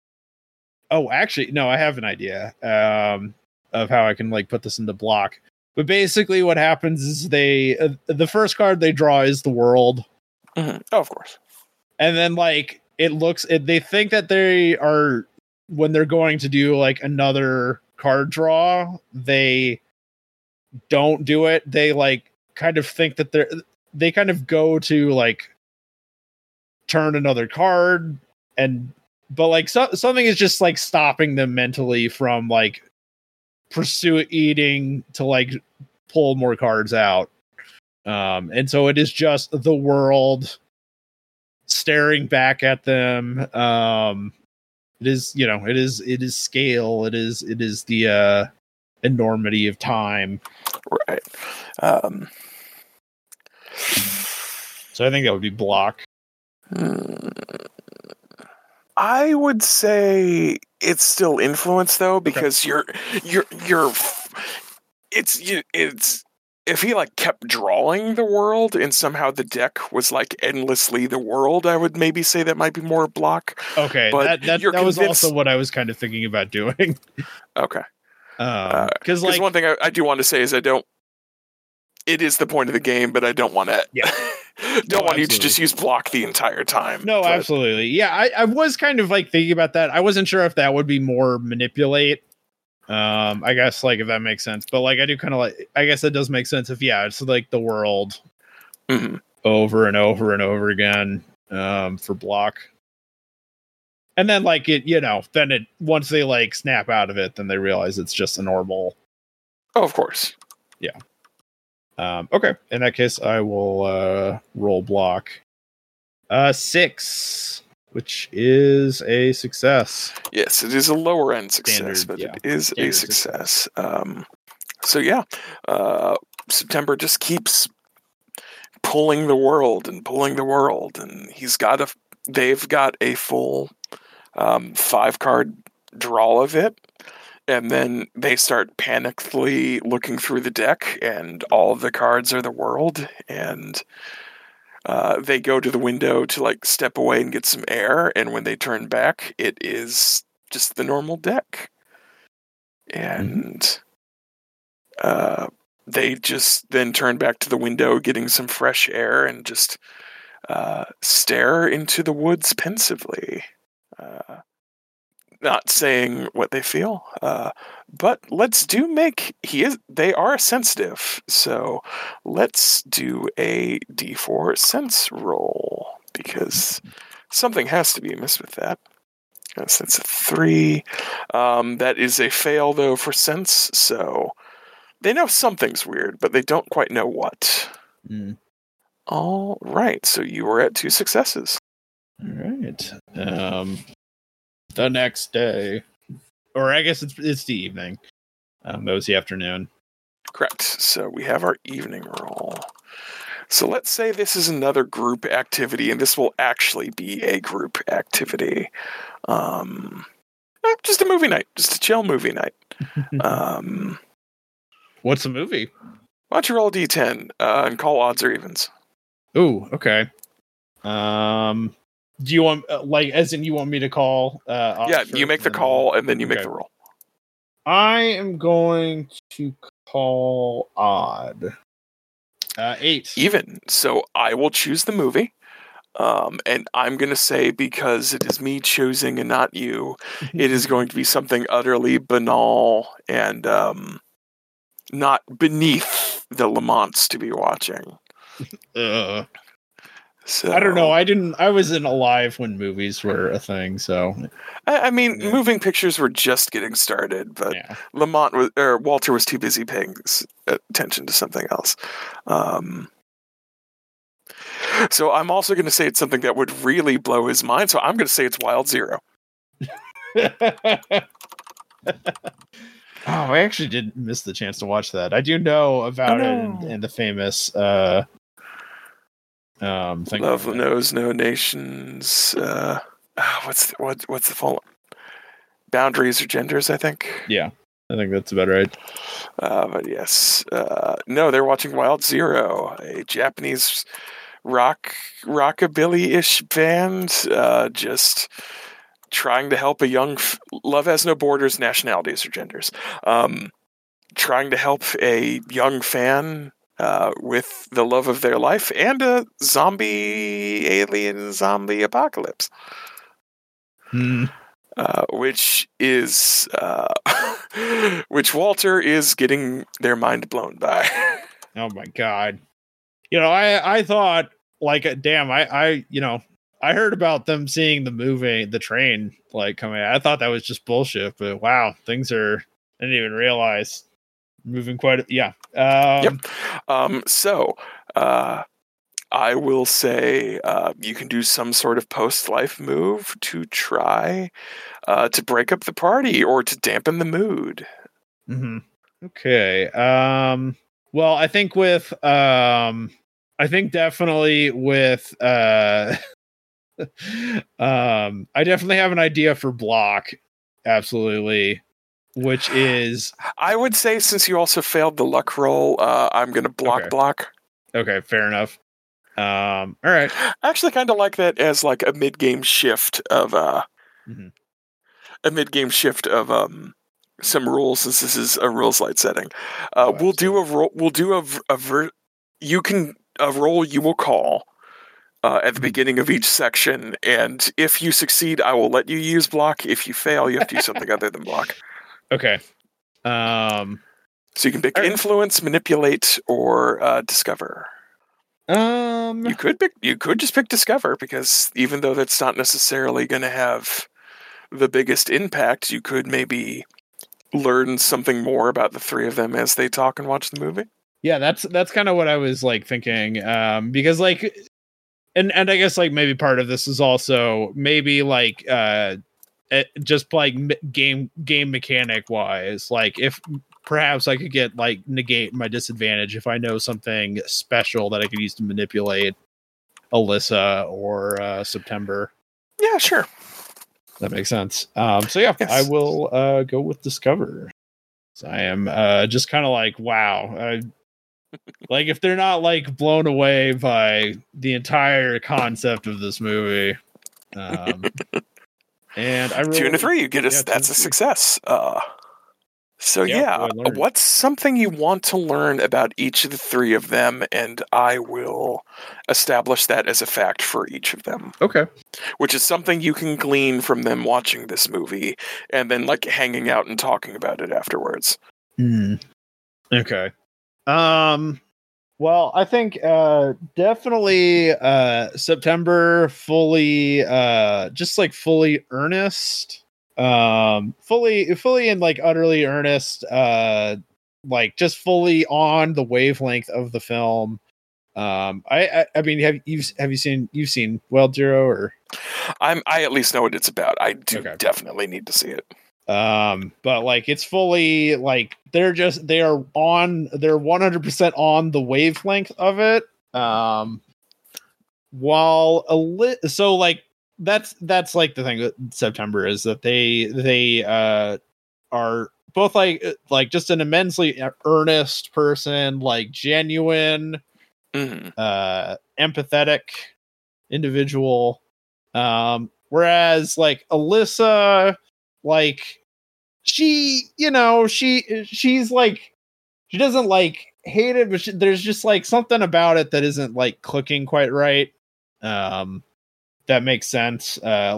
oh, actually no, I have an idea of how I can like put this into block. But basically what happens is the first card they draw is the world. Mm-hmm. Oh, of course. And then like they think that they are, when they're going to do like another card draw, they don't do it. They like kind of think that they kind of go to like turn another card, but like something is just like stopping them mentally from like eating to like pull more cards out. And so it is just the world staring back at them. It is, it is scale. It is the enormity of time. Right. So I think that would be block. I would say it's still influence though, because it's if he like kept drawing the world and somehow the deck was like endlessly the world, I would maybe say that might be more block. Okay, but that was also what I was kind of thinking about doing. Okay, because like one thing I do want to say is it is the point of the game, but I don't want to. Yeah. Don't want you to just use block the entire time. No, but absolutely. Yeah, I was kind of like thinking about that. I wasn't sure if that would be more manipulate. I guess like if that makes sense. But like I do kind of like, I guess that does make sense if it's like the world over and over and over again for block. And then like then once they like snap out of it, then they realize it's just a normal. Oh, of course. Yeah. Okay. In that case, I will roll block 6, which is a success. Yes, it is a lower end success, Standard, but it is a success. So yeah, September just keeps pulling the world, and they've got a full 5-card draw of it. And then they start panically looking through the deck, and all of the cards are the world. And they go to the window to like step away and get some air. And when they turn back, it is just the normal deck. And they just then turn back to the window, getting some fresh air, and just stare into the woods pensively. Not saying what they feel, but they are sensitive, so let's do a D4 sense roll, because something has to be amiss with that. Sense of 3. That is a fail, though, for sense, so they know something's weird, but they don't quite know what. All right, so you were at 2 successes. All right. The next day, or I guess it's the evening. That was the afternoon. Correct. So we have our evening roll. So let's say this is another group activity, and this will actually be a group activity. Just a movie night, just a chill movie night. What's the movie? Why don't you roll a D10 and call odds or evens? Ooh, okay. Do you want as in you want me to call? Yeah, you make the call and then you make the roll. I am going to call odd. 8. Even. So I will choose the movie. And I'm going to say, because it is me choosing and not you, it is going to be something utterly banal and not beneath the Lamonts to be watching. So, I don't know. I wasn't alive when movies were a thing, so I mean, moving pictures were just getting started, but Walter was too busy paying attention to something else. So I'm also going to say it's something that would really blow his mind. So I'm going to say it's Wild Zero. I actually did miss the chance to watch that. I do know about it in the famous thing. Love knows no nations. What's the full boundaries or genders? I think. Yeah, I think that's about right. But yes, no, they're watching Wild Zero, a Japanese rockabilly-ish band, just trying to help a young love has no borders, nationalities, or genders. trying to help a young fan with the love of their life and a alien zombie apocalypse. Which is which Walter is getting their mind blown by. Oh my god. I thought, like, damn, I heard about them seeing the train, like, coming out. I thought that was just bullshit, but wow, I didn't even realize moving yep. So I will say you can do some sort of post-life move to try to break up the party or to dampen the mood. Mm-hmm. Okay. Well, I think definitely with I definitely have an idea for block. Absolutely. Which is, I would say, since you also failed the luck roll, I'm going to block. Okay, fair enough. All right. I actually kind of like that as like a mid-game shift of some rules, since this is a rules light setting. We'll do a roll. We'll do a roll you will call at the beginning of each section, and if you succeed, I will let you use block. If you fail, you have to use something other than block. Okay. So you can pick influence, manipulate, or discover. You could just pick discover, because even though that's not necessarily going to have the biggest impact, you could maybe learn something more about the three of them as they talk and watch the movie. Yeah, that's kind of what I was like thinking. Because like, and I guess like maybe part of this is also maybe like just like game mechanic wise, like if perhaps I could get like negate my disadvantage if I know something special that I could use to manipulate Alyssa or September. Yeah, sure. That makes sense. So yeah, yes. I will go with discover. So I am just kind of like, wow. Like if they're not like blown away by the entire concept of this movie. And I 2 and a 3, you get that's a success. So what's something you want to learn about each of the three of them, and I will establish that as a fact for each of them. Okay. Which is something you can glean from them watching this movie, and then like hanging out and talking about it afterwards. Okay. Well, I think definitely September fully just like fully earnest. Fully and like utterly earnest, like just fully on the wavelength of the film. I mean, have you seen Wild Zero, or? I at least know what it's about. I do definitely need to see it. But like it's fully like they're 100% on the wavelength of it. So like that's like the thing that September is, that they are both like just an immensely earnest person, like genuine, empathetic individual. Whereas like Alyssa, like she's like, she doesn't like hate it, but there's just like something about it that isn't like clicking quite right. That makes sense.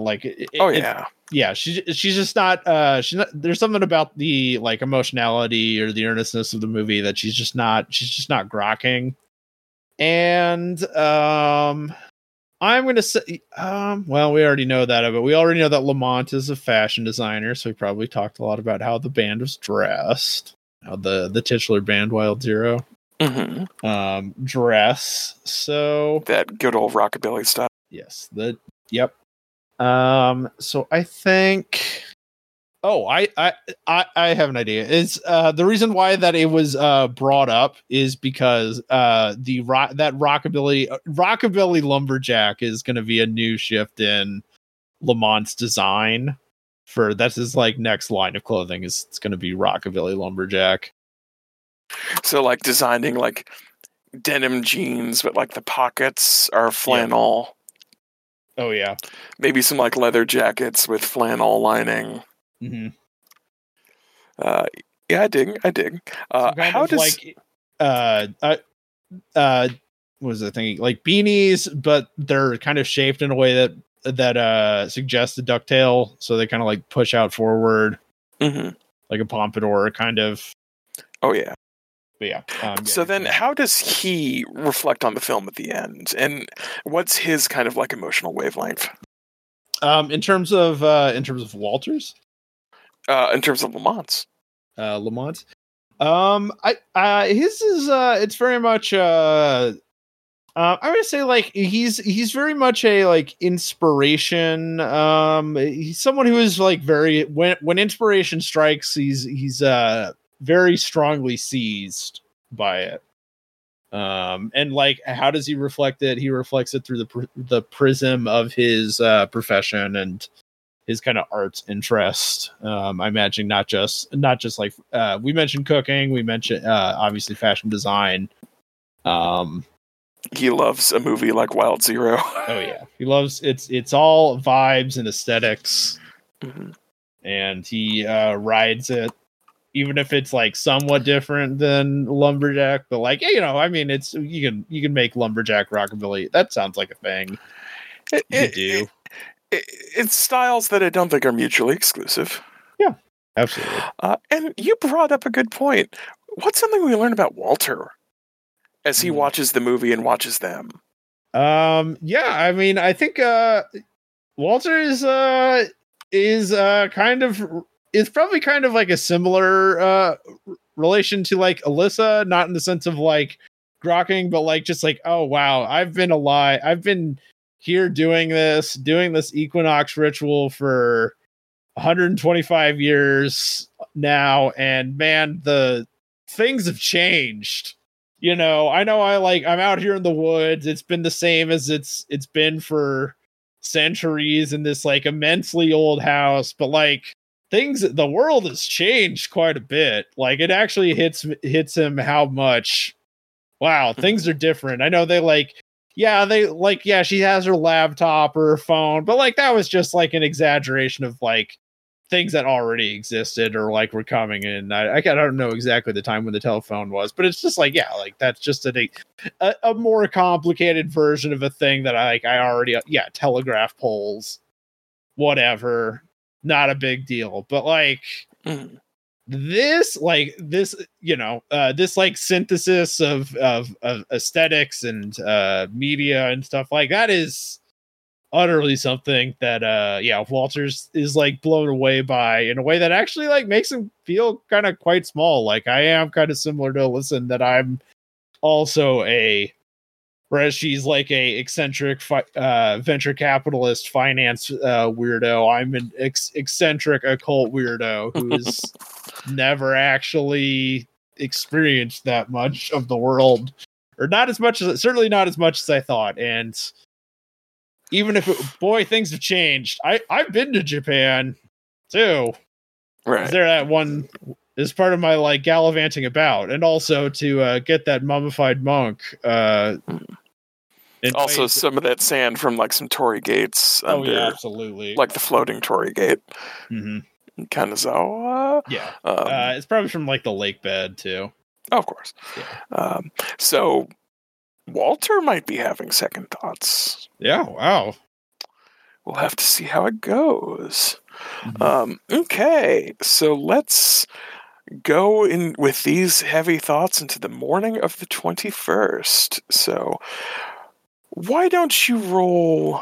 She's just not. There's something about the like emotionality or the earnestness of the movie that she's just not grokking. And I'm going to say, well, we already know that, but we already know that Lamont is a fashion designer, so we probably talked a lot about how the band was dressed, how the titular band, Wild Zero, dress. So that good old rockabilly stuff. Yes. Yep. So I think. Oh, I have an idea. It's the reason why that it was brought up is because that rockabilly lumberjack is going to be a new shift in Lamont's design. That's his like next line of clothing, is it's going to be rockabilly lumberjack. So like designing like denim jeans, but like the pockets are flannel. Yeah. Oh yeah. Maybe some like leather jackets with flannel lining. Yeah, I dig. How does what was I thinking? Like beanies, but they're kind of shaped in a way that suggests a ducktail, so they kind of like push out forward, like a pompadour, kind of. Oh yeah. But yeah. So then, how does he reflect on the film at the end, and what's his kind of like emotional wavelength? In terms of Walters, in terms of Lamont. Lamont. His is it's very much I would say like he's very much a like inspiration. He's someone who is like very when inspiration strikes, he's very strongly seized by it. And like, how does he reflect it? He reflects it through the prism of his profession and his kind of arts interest. I imagine not just like we mentioned cooking, we mentioned obviously fashion design. He loves a movie like Wild Zero. Oh yeah, he loves it's all vibes and aesthetics, and he rides it, even if it's like somewhat different than Lumberjack. But like, you know, I mean, it's you can make Lumberjack rockabilly. That sounds like a thing. It's styles that I don't think are mutually exclusive. Yeah, absolutely. And you brought up a good point. What's something we learn about Walter as he watches the movie and watches them? Yeah, I mean, I think Walter is probably kind of like a similar relation to like Alyssa, not in the sense of like grokking, but like just like, oh wow, I've been here doing this equinox ritual for 125 years now, and man, the things have changed. You know I'm out here in the woods. It's been the same as it's been for centuries in this like immensely old house, but like the world has changed quite a bit. Like it actually hits him how much, wow, things are different. I know she has her laptop or her phone, but like that was just like an exaggeration of like things that already existed or like were coming in. I don't know exactly the time when the telephone was, but it's just like, yeah, like that's just a more complicated version of a thing that I already, telegraph poles, whatever, not a big deal. But like this synthesis of aesthetics and media and stuff like that is utterly something that Walters is like blown away by in a way that actually like makes him feel kind of quite small. Like I am kind of similar to Alyssa in that I'm also whereas she's like a eccentric venture capitalist finance weirdo, I'm an eccentric occult weirdo who's never actually experienced that much of the world, or certainly not as much as I thought. And even if things have changed. I've been to Japan too. Right. There that one is part of my like gallivanting about, and also to get that mummified monk. Also, some of that sand from like some torii gates. Absolutely. Like the floating torii gate. Kanazawa. Yeah. It's probably from like the lake bed too. Oh, of course. Yeah. So Walter might be having second thoughts. Yeah, wow. We'll have to see how it goes. Okay, so let's go in with these heavy thoughts into the morning of the 21st. So why don't you roll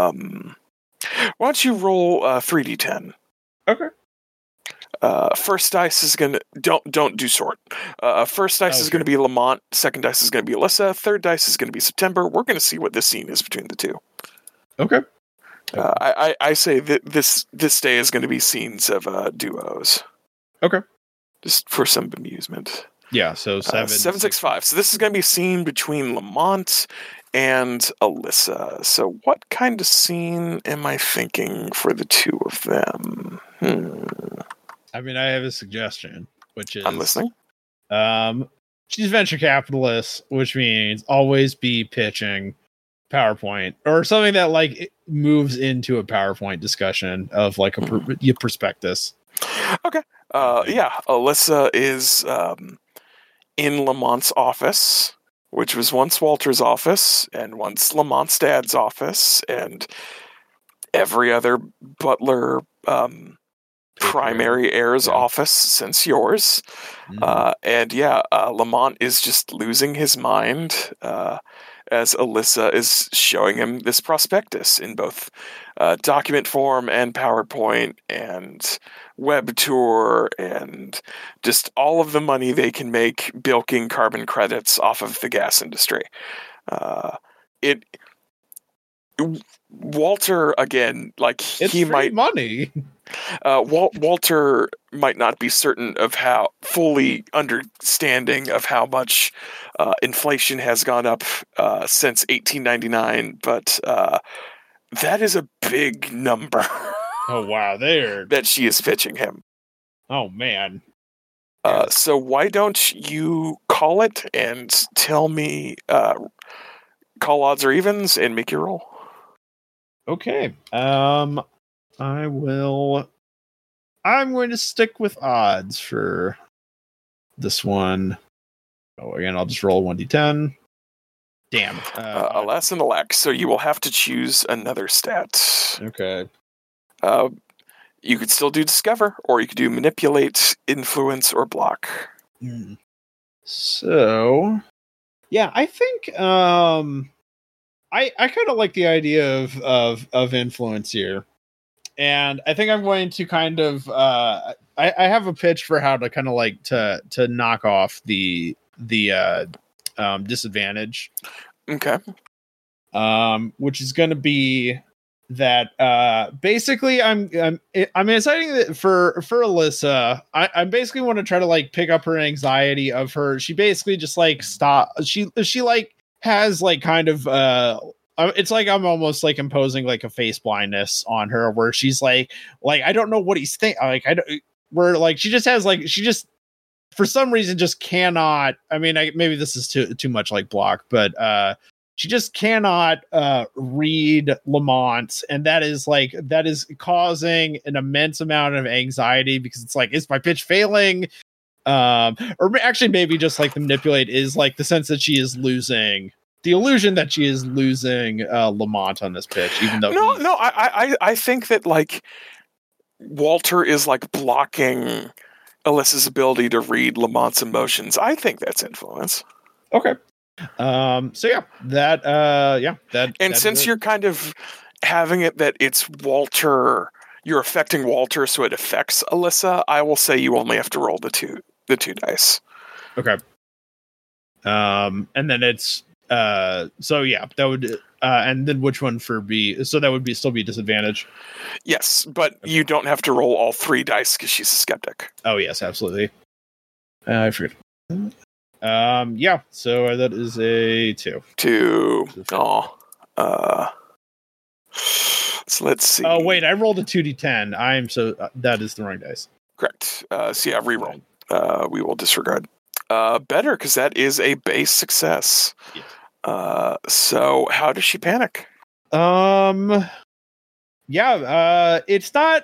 3d10? Okay. First dice is gonna don't do sort. First dice is gonna be Lamont. Second dice is gonna be Alyssa. Third dice is gonna be September. We're gonna see what this scene is between the two. Okay. I say that this day is gonna be scenes of duos. Okay. Just for some amusement. Yeah. So 765. So this is gonna be a scene between Lamont and Alyssa. So what kind of scene am I thinking for the two of them? I mean, I have a suggestion, which is... I'm listening. She's venture capitalist, which means always be pitching PowerPoint or something that like it moves into a PowerPoint discussion of like a prospectus. Okay. Yeah, Alyssa is in Lamont's office, which was once Walter's office, and once Lamont's dad's office, and every other butler primary heir's office since yours. And yeah, Lamont is just losing his mind as Alyssa is showing him this prospectus in both document form and PowerPoint and web tour and just all of the money they can make bilking carbon credits off of the gas industry. Walter, again, like it's he free might money. Walter might not be certain of how fully understanding of how much inflation has gone up since 1899, but that is a big number. Oh wow, there that she is pitching him. Oh man. So why don't you call it and tell me call odds or evens and make your roll? Okay. I'm going to stick with odds for this one. Oh, again, I'll just roll 1d10. Damn. Alas and alack. So you will have to choose another stat. Okay. You could still do discover, or you could do manipulate, influence, or block. So, yeah, I think I kind of like the idea of influence here, and I think I'm going to kind of I have a pitch for how to kind of like to knock off the disadvantage. Okay. Which is going to be that basically I'm deciding that for Alyssa, I basically want to try to like pick up her anxiety of her. She basically just like she like has like kind of it's like I'm almost like imposing like a face blindness on her where she's like I don't know what he's thinking, like I don't, where like she just has like she just for some reason just cannot, I mean maybe this is too much like block, but she just cannot read Lamont, and that is causing an immense amount of anxiety because it's like, is my pitch failing? Or actually maybe just like the manipulate is like the sense that she is losing the illusion that she is losing Lamont on this pitch, even though I think that like Walter is like blocking Alyssa's ability to read Lamont's emotions. I think that's influence. Okay. So yeah, that and since you're kind of having it that it's Walter, you're affecting Walter, so it affects Alyssa, I will say you only have to roll the two dice. Okay. And then it's so yeah, that would and then which one for B? So that would be still be disadvantage. Yes, but okay. You don't have to roll all 3 dice because she's a skeptic. Oh yes, absolutely. I forget. Yeah, so that is a 2. 2. Oh. So let's see. Oh wait, I rolled a 2d10. That is the wrong dice. Correct. So yeah, reroll. We will disregard. Better because that is a base success. Yes. So how does she panic? Yeah. It's not.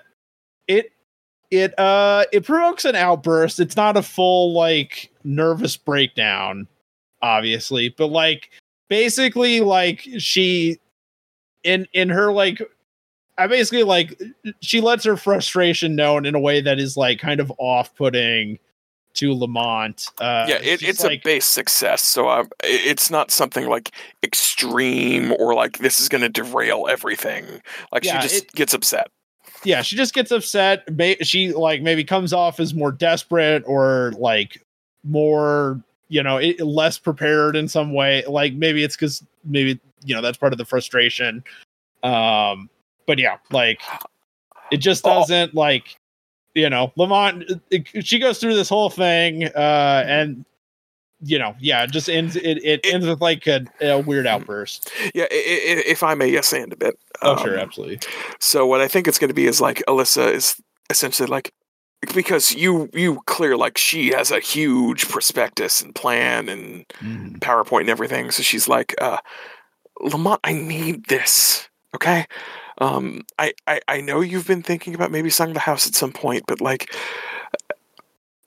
It provokes an outburst. It's not a full like nervous breakdown, obviously, but like basically like she in her like I basically like she lets her frustration known in a way that is like kind of off-putting to Lamont. It's like, a base success, so it's not something like extreme or like this is going to derail everything. Like she just gets upset. Yeah, she just gets upset. She like maybe comes off as more desperate or like more, less prepared in some way. Like maybe it's because maybe that's part of the frustration. But yeah, like it just doesn't like Lamont. She goes through this whole thing, and it just ends. It ends with like a weird outburst. Yeah, if I may, yes, and a bit. Sure, absolutely. So what I think it's going to be is like Alyssa is essentially like, because you clear like she has a huge prospectus and plan and PowerPoint and everything. So she's like, Lamont, I need this. Okay. I know you've been thinking about maybe selling the house at some point, but like,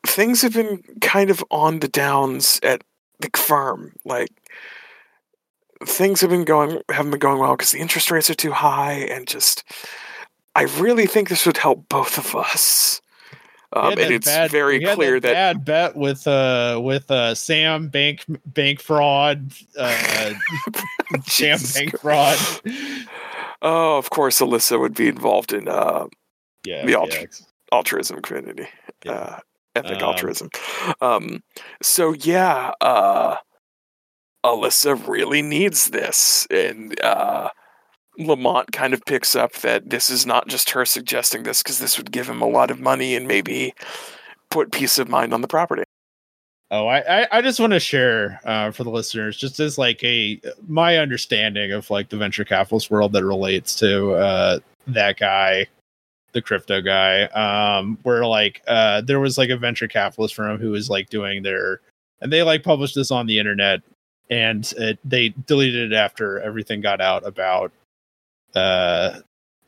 things have been kind of on the downs at the firm. Like, things haven't been going well because the interest rates are too high, and just, I really think this would help both of us. And it's very clear that bad bet with Sam bank fraud, Sam bank fraud. Oh, of course, Alyssa would be involved in the altruism community, ethnic altruism. So yeah, Alyssa really needs this, and Lamont kind of picks up that this is not just her suggesting this because this would give him a lot of money and maybe put peace of mind on the property. Oh, I just want to share for the listeners, just as like my understanding of like the venture capitalist world that relates to that guy, the crypto guy, where like there was like a venture capitalist firm who was like doing and they like published this on the internet, and they deleted it after everything got out about Sam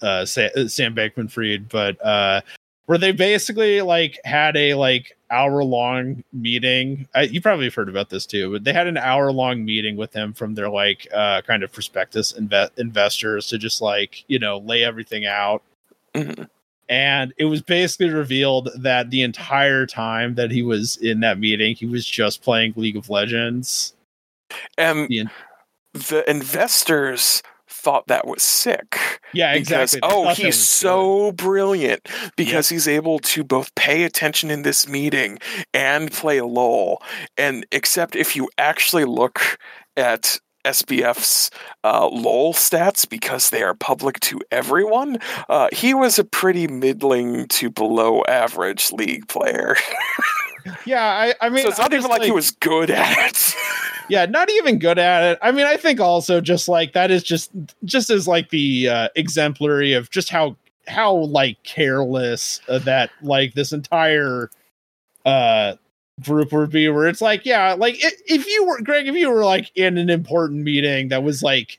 Bankman-Fried, but where they basically like had a like hour-long meeting. You probably have heard about this too, but they had an hour-long meeting with him from their like kind of prospectus investors to just like, you know, lay everything out. Mm-hmm. And it was basically revealed that the entire time that he was in that meeting, he was just playing League of Legends. And the investors thought that was sick. Yeah, because, exactly. He's so brilliant because he's able to both pay attention in this meeting and play LOL. And except if you actually look at SBF's LOL stats, because they are public to everyone, he was a pretty middling to below average League player. Yeah, I mean, so it's not even like he was good at it. Yeah, not even good at it. I mean, I think also just like that is just as like the exemplary of just how like careless that like this entire group would be, where it's like, yeah, like if you were Greg, if you were like in an important meeting that was like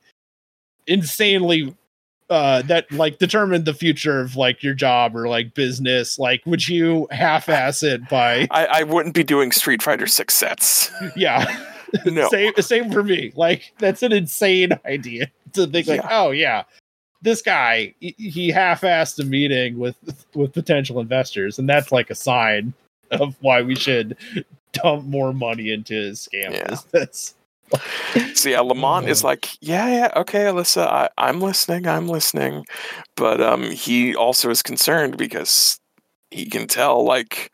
insanely that like determined the future of like your job or like business, like would you half-ass it by I wouldn't be doing Street Fighter 6 sets. Yeah. No. Same for me. Like, that's an insane idea to think like, oh yeah, this guy, he half-assed a meeting with potential investors, and that's like a sign of why we should dump more money into his scam business. So yeah, Lamont is like, yeah, okay, Alyssa, I'm listening, but he also is concerned because he can tell like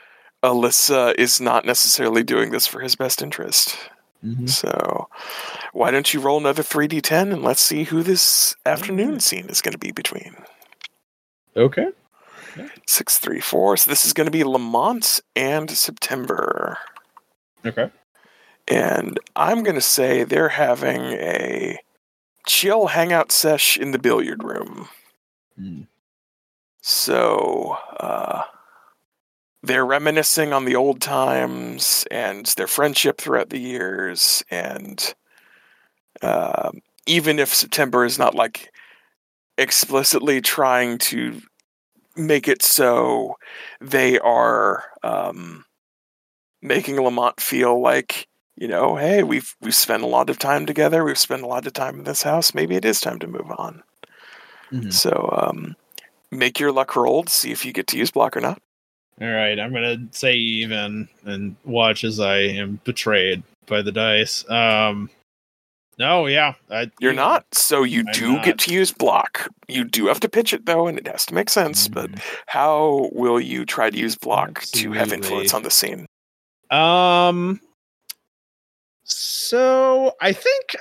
Alyssa is not necessarily doing this for his best interest. Mm-hmm. So why don't you roll another 3d10 and let's see who this afternoon scene is going to be between. Okay. 6, 3, 4. So this is going to be Lamont and September. Okay. And I'm going to say they're having a chill hangout sesh in the billiard room. Mm. So they're reminiscing on the old times and their friendship throughout the years. And even if September is not like explicitly trying to make it so, they are making Lamont feel like, you know, hey, we've spent a lot of time together. We've spent a lot of time in this house. Maybe it is time to move on. Mm-hmm. So make your luck roll to see if you get to use block or not. All right, I'm going to say even and watch as I am betrayed by the dice. No, yeah. You're not, so I'm do not. Get to use block. You do have to pitch it, though, and it has to make sense. Mm-hmm. But how will you try to use block to have influence on the scene? So I think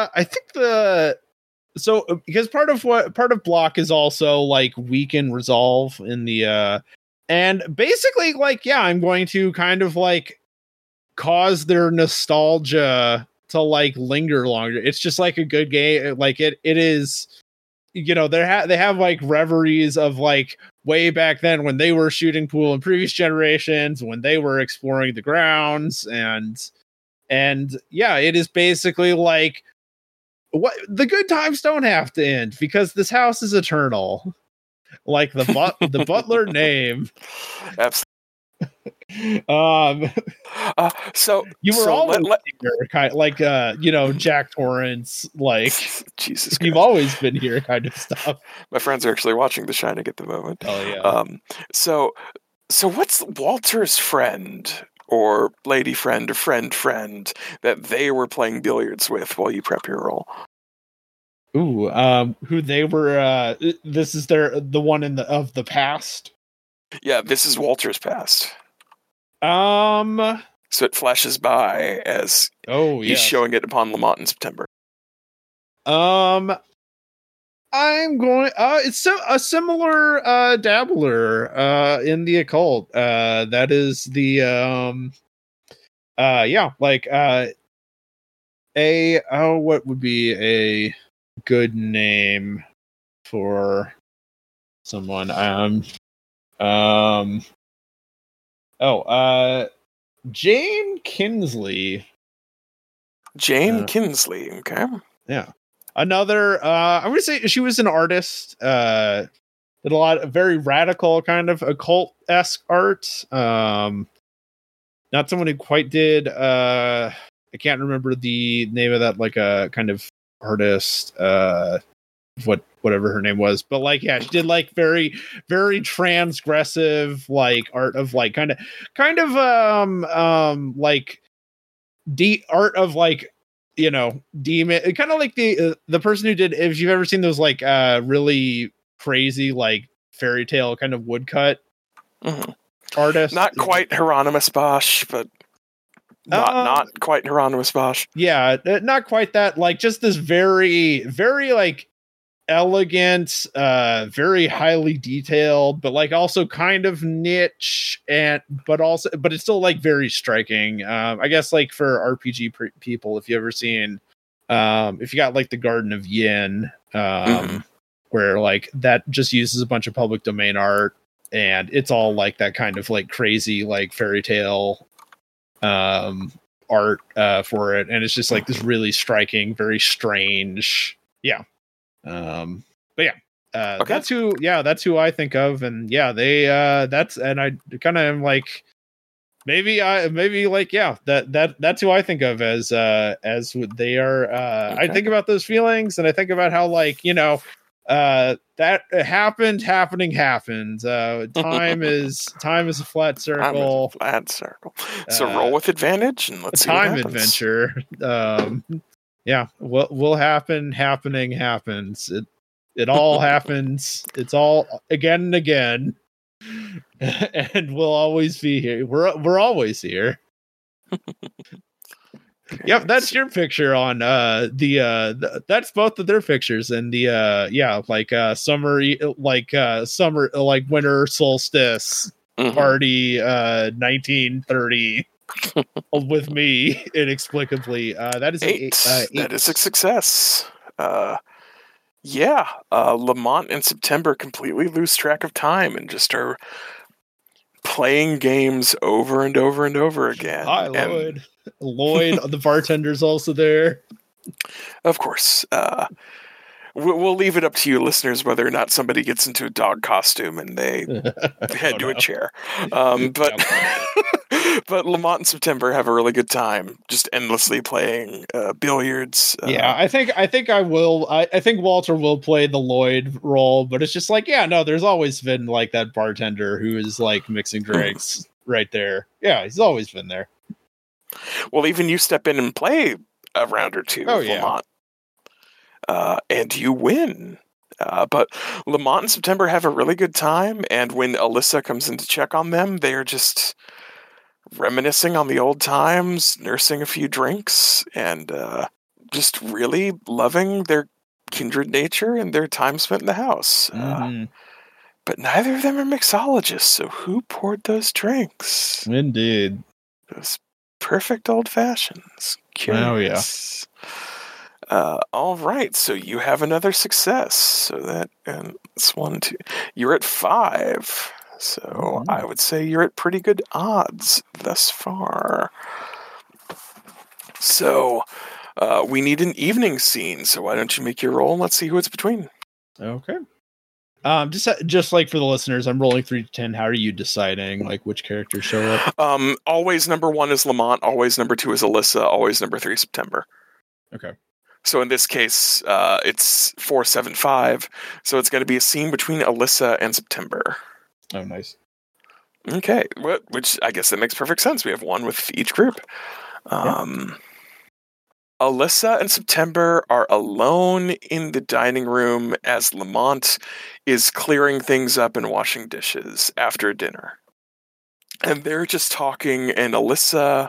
because part of block is also like weaken resolve in the and basically like, yeah, I'm going to kind of like cause their nostalgia to like linger longer. It's just like a good game. Like it is, you know, they have like reveries of like way back then when they were shooting pool in previous generations, when they were exploring the grounds, and yeah, it is basically like what the good times don't have to end because this house is eternal. Like the butler name. Absolutely. Um, So you were so always let here, kind like Jack Torrance, like Jesus you've Christ. always been here, kind of stuff. My friends are actually watching The Shining at the moment. Oh yeah. So what's Walter's friend or lady friend or friend that they were playing billiards with while you prep your roll? Ooh, who they were? This is the one of the past. Yeah, this is Walter's past. Oh So it flashes by as he's yeah. showing it upon Lamont in September. I'm going. It's a similar dabbler in the occult. That is the yeah, like what would be a good name for someone? Jane Kinsley. Jane Kinsley, okay. Yeah. Another I'm gonna say she was an artist. Did a lot of very radical kind of occult-esque art. Not someone who quite did I can't remember the name of that, like a kind of artist, whatever her name was, but like yeah, she did like very very transgressive like art of like kind of like art of like demon, kind of like the person who did, if you've ever seen those like really crazy like fairy tale kind of woodcut artist. Not quite Hieronymus Bosch, but not quite Hieronymus Bosch. Yeah, not quite that. Like just this very very like elegant, very highly detailed, but like also kind of niche, but it's still like very striking. I guess like for RPG people, if you ever seen, if you got like the Garden of Yin, where like that just uses a bunch of public domain art, and it's all like that kind of like crazy like fairy tale art for it, and it's just like this really striking, very strange. Yeah. But yeah, Okay. that's who I think of, and yeah, they and I kind of am like maybe like yeah, that's who I think of as they are. Okay. I think about those feelings, and I think about how like that happened. Time is a flat circle. So roll with advantage and let's see what happens. Adventure. Yeah, what will happen? Happening happens. It all happens. It's all again and again, and we'll always be here. We're always here. Yep, that's your picture on that's both of their pictures, and the like summer like winter solstice party 1930 with me inexplicably. That is eight. Eight. That is a success. Lamont in September completely lose track of time and just are playing games over and over and over again. Hi, Lloyd. Lloyd, the bartender's also there. Of course. We'll leave it up to you, listeners, whether or not somebody gets into a dog costume and they head to a chair. But Lamont and September have a really good time, just endlessly playing billiards. Yeah, I think I will. I think Walter will play the Lloyd role, but it's just like, yeah, no, there's always been like that bartender who is like mixing drinks right there. Yeah, he's always been there. Well, even you step in and play a round or two, Lamont. And you win. But Lamont and September have a really good time, and when Alyssa comes in to check on them, they are just reminiscing on the old times, nursing a few drinks, and just really loving their kindred nature and their time spent in the house. But neither of them are mixologists, so who poured those drinks? Indeed. Those perfect old fashions. Curious. Oh, yeah. All right, so you have another success. So that's 1, 2. You're at 5. So I would say you're at pretty good odds thus far. So we need an evening scene. So why don't you make your roll and let's see who it's between. Okay. Just like for the listeners, I'm rolling 3 to 10. How are you deciding like which characters show up? Always number 1 is Lamont. Always number 2 is Alyssa. Always number 3 is September. Okay. So in this case, it's 475. So it's going to be a scene between Alyssa and September. Oh, nice. Okay, which I guess that makes perfect sense. We have one with each group. Alyssa and September are alone in the dining room as Lamont is clearing things up and washing dishes after dinner. And they're just talking, and Alyssa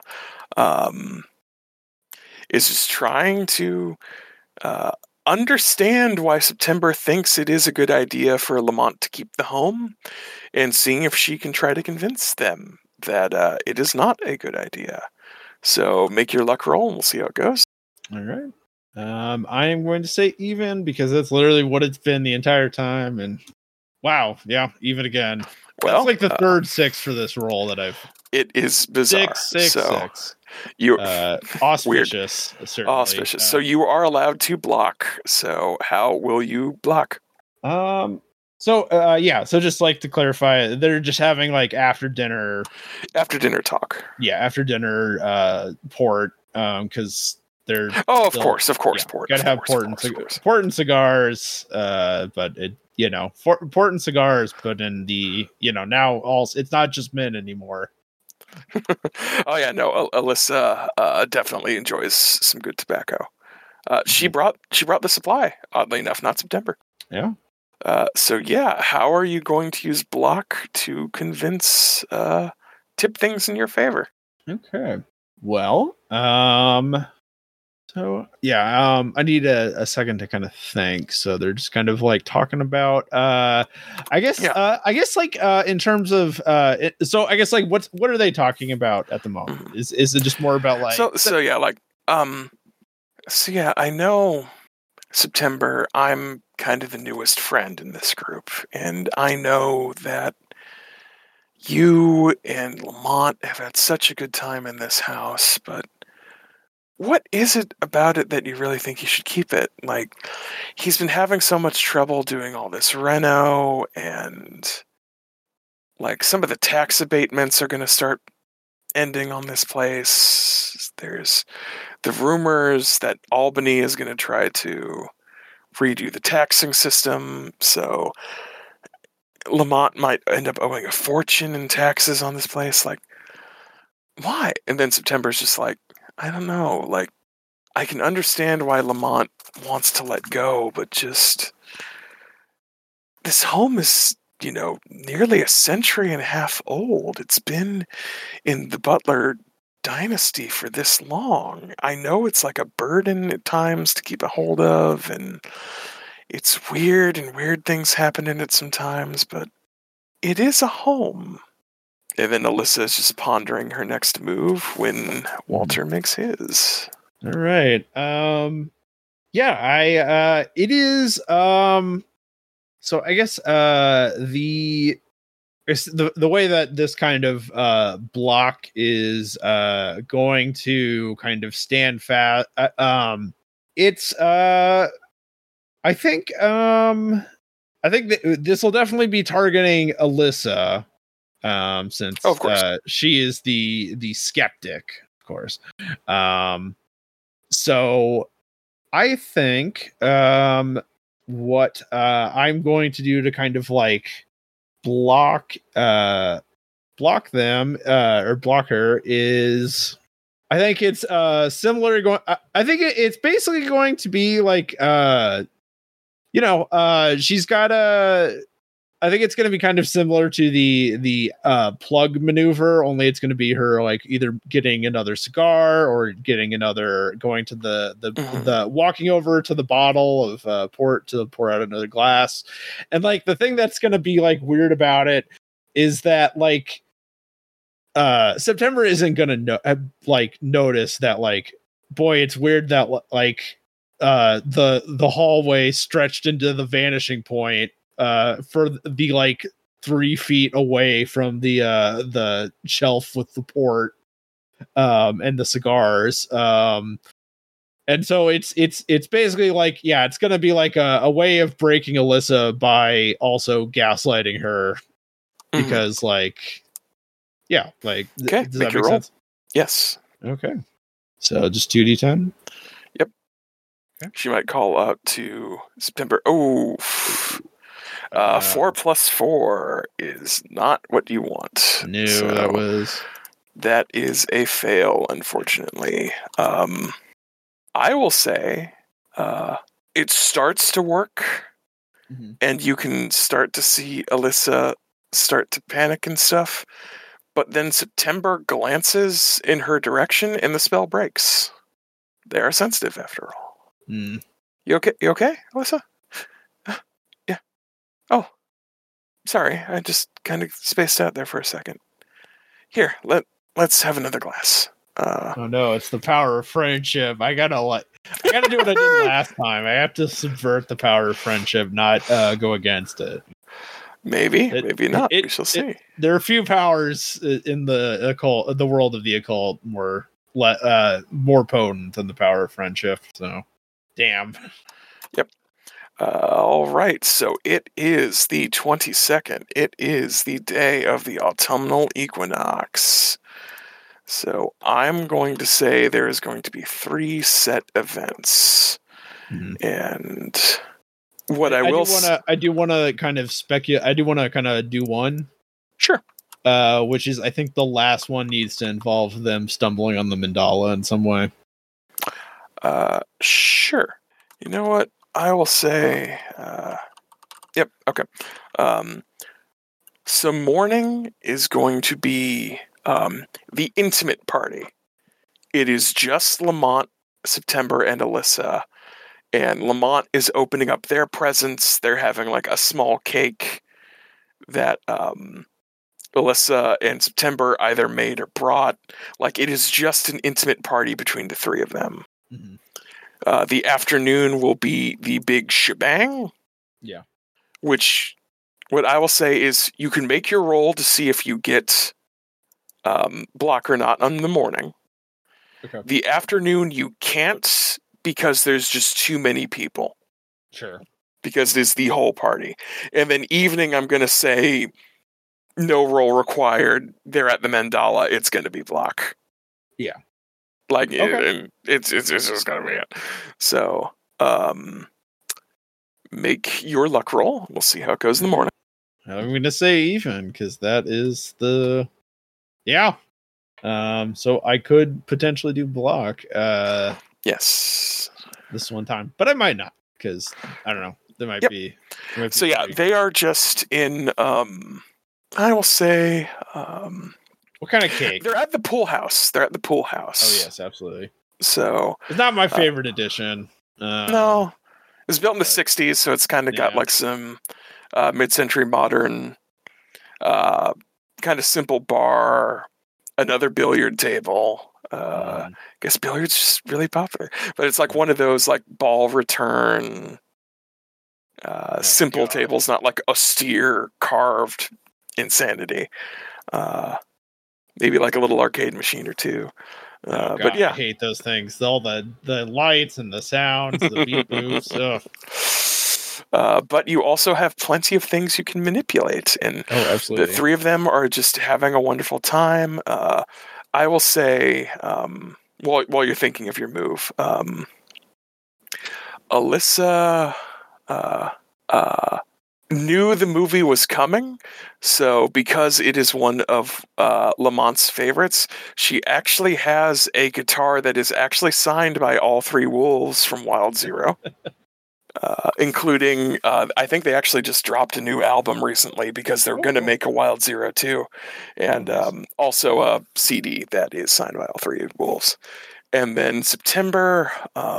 is just trying to understand why September thinks it is a good idea for Lamont to keep the home, and seeing if she can try to convince them that it is not a good idea. So make your luck roll, and we'll see how it goes. All right. I am going to say even because that's literally what it's been the entire time. And wow, yeah, even again. Well, that's like the third 6 for this roll that I've. It is bizarre. 6. You're auspicious. Certainly. Auspicious. So you are allowed to block. So how will you block? So just like to clarify, they're just having like after dinner talk. Yeah, after dinner port. Because they're of course, port. Gotta have port and cigars. But it, port and cigars. But in the now also it's not just men anymore. Oh yeah, no. Alyssa definitely enjoys some good tobacco. She brought the supply. Oddly enough, not September. Yeah. So yeah, how are you going to use block to convince tip things in your favor? Okay. Well, so yeah, I need a second to kind of think. So they're just kind of like talking about, I guess like in terms of, so I guess like what are they talking about at the moment? Is it just more about like I know September, I'm kind of the newest friend in this group, and I know that you and Lamont have had such a good time in this house, but what is it about it that you really think you should keep it? Like, he's been having so much trouble doing all this reno, and like some of the tax abatements are going to start ending on this place. There's the rumors that Albany is going to try to redo the taxing system, so Lamont might end up owing a fortune in taxes on this place. Like, why? And then September's just like, I don't know. Like, I can understand why Lamont wants to let go, but just this home is, nearly a century and a half old. It's been in the Butler dynasty for this long. I know it's like a burden at times to keep a hold of, and it's weird, and weird things happen in it sometimes, but it is a home. And then Alyssa is just pondering her next move when Walter makes his. All right. It is, so I guess, the way that this kind of, block is, going to kind of stand fast, it's, I think that this will definitely be targeting Alyssa, since of course. She is the skeptic, of course. So I think what I'm going to do to kind of like block them or block her is, I think it's similar. I think it's basically going to be like she's got I think it's going to be kind of similar to the plug maneuver, only it's going to be her like either getting another cigar or going to the walking over to the bottle of port to pour out another glass. And like the thing that's going to be like weird about it is that like September isn't going to notice that like, boy, it's weird that like the hallway stretched into the vanishing point for the like 3 feet away from the shelf with the port and the cigars. And so it's basically like, yeah, it's gonna be like a way of breaking Alyssa by also gaslighting her because like, yeah, like Okay, does make that your make roll. sense? Yes. Okay. So just 2d10. Yep. Okay. She might call out to September. Oh, 4 plus 4 is not what you want. No, So that is a fail, unfortunately. I will say it starts to work, and you can start to see Alyssa start to panic and stuff, but then September glances in her direction, and the spell breaks. They are sensitive, after all. Mm. You okay, Alyssa? Yeah. Oh, sorry, I just kind of spaced out there for a second. Here, let's have another glass. Oh no, it's the power of friendship. I gotta do what I did last time. I have to subvert the power of friendship, not go against it. Maybe not. We shall see. There are a few powers in the occult, the world of the occult, more potent than the power of friendship. So, damn. Yep. All right. So it is the 22nd. It is the day of the autumnal equinox. So I'm going to say there is going to be 3 set events. And what I do want to kind of speculate. I do want to kind of do one. Sure. Which is, I think the last one needs to involve them stumbling on the mandala in some way. Sure. You know what? I will say, yep. Okay. So morning is going to be the intimate party. It is just Lamont, September, and Alyssa. And Lamont is opening up their presents. They're having like a small cake that Alyssa and September either made or brought. Like, it is just an intimate party between the 3 of them. The afternoon will be the big shebang. Yeah. Which, what I will say is, you can make your roll to see if you get block or not on the morning. Okay. The afternoon you can't, because there's just too many people. Sure. Because it's the whole party. And then evening, I'm going to say no roll required. They're at the mandala. It's going to be block. Yeah. Like, okay. it's just going to be it. So, make your luck roll. We'll see how it goes in the morning. I'm going to say even, because that is the... Yeah. So I could potentially do block. Yes. This one time. But I might not, because, I don't know. There might be... So yeah, they are just in, I will say... what kind of cake? They're at the pool house. Oh, yes, absolutely. So... It's not my favorite edition. No. It was built in the 60s, so it's kind of got like some mid-century modern, kind of simple bar, another billiard table. I guess billiard's just really popular. But it's like one of those like ball return, simple tables, not like austere carved insanity. Maybe like a little arcade machine or two. God, but yeah, I hate those things. All the lights and the sounds, the beat booths. But you also have plenty of things you can manipulate, and absolutely. The 3 of them are just having a wonderful time. I will say, while you're thinking of your move, Alyssa knew the movie was coming, so because it is one of Lamont's favorites, she actually has a guitar that is actually signed by all 3 wolves from Wild Zero. Including, I think they actually just dropped a new album recently because they're going to make a Wild Zero too. And also a CD that is signed by all 3 wolves. And then September,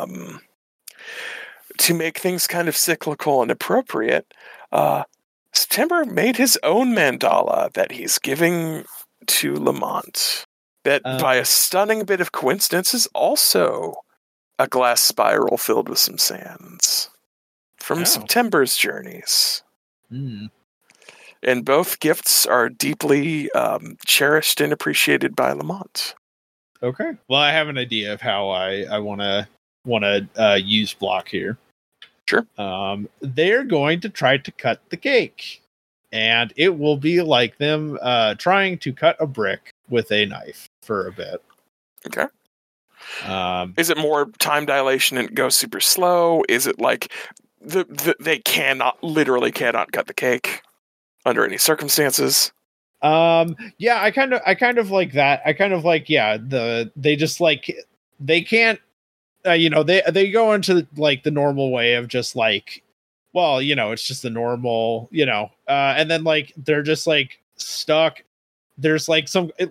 to make things kind of cyclical and appropriate, September made his own mandala that he's giving to Lamont. That, by a stunning bit of coincidence, is also a glass spiral filled with some sands from September's journeys. And both gifts are deeply cherished and appreciated by Lamont. Okay. Well, I have an idea of how I want to to use block here. Sure. They're going to try to cut the cake, and it will be like them trying to cut a brick with a knife for a bit. Okay. Is it more time dilation and go super slow? Is it like they literally cannot cut the cake under any circumstances? Yeah, I kind of like that. I kind of like, they just like, they can't, they go into like the normal way of just like, well, it's just the normal, and then like, they're just like stuck. There's like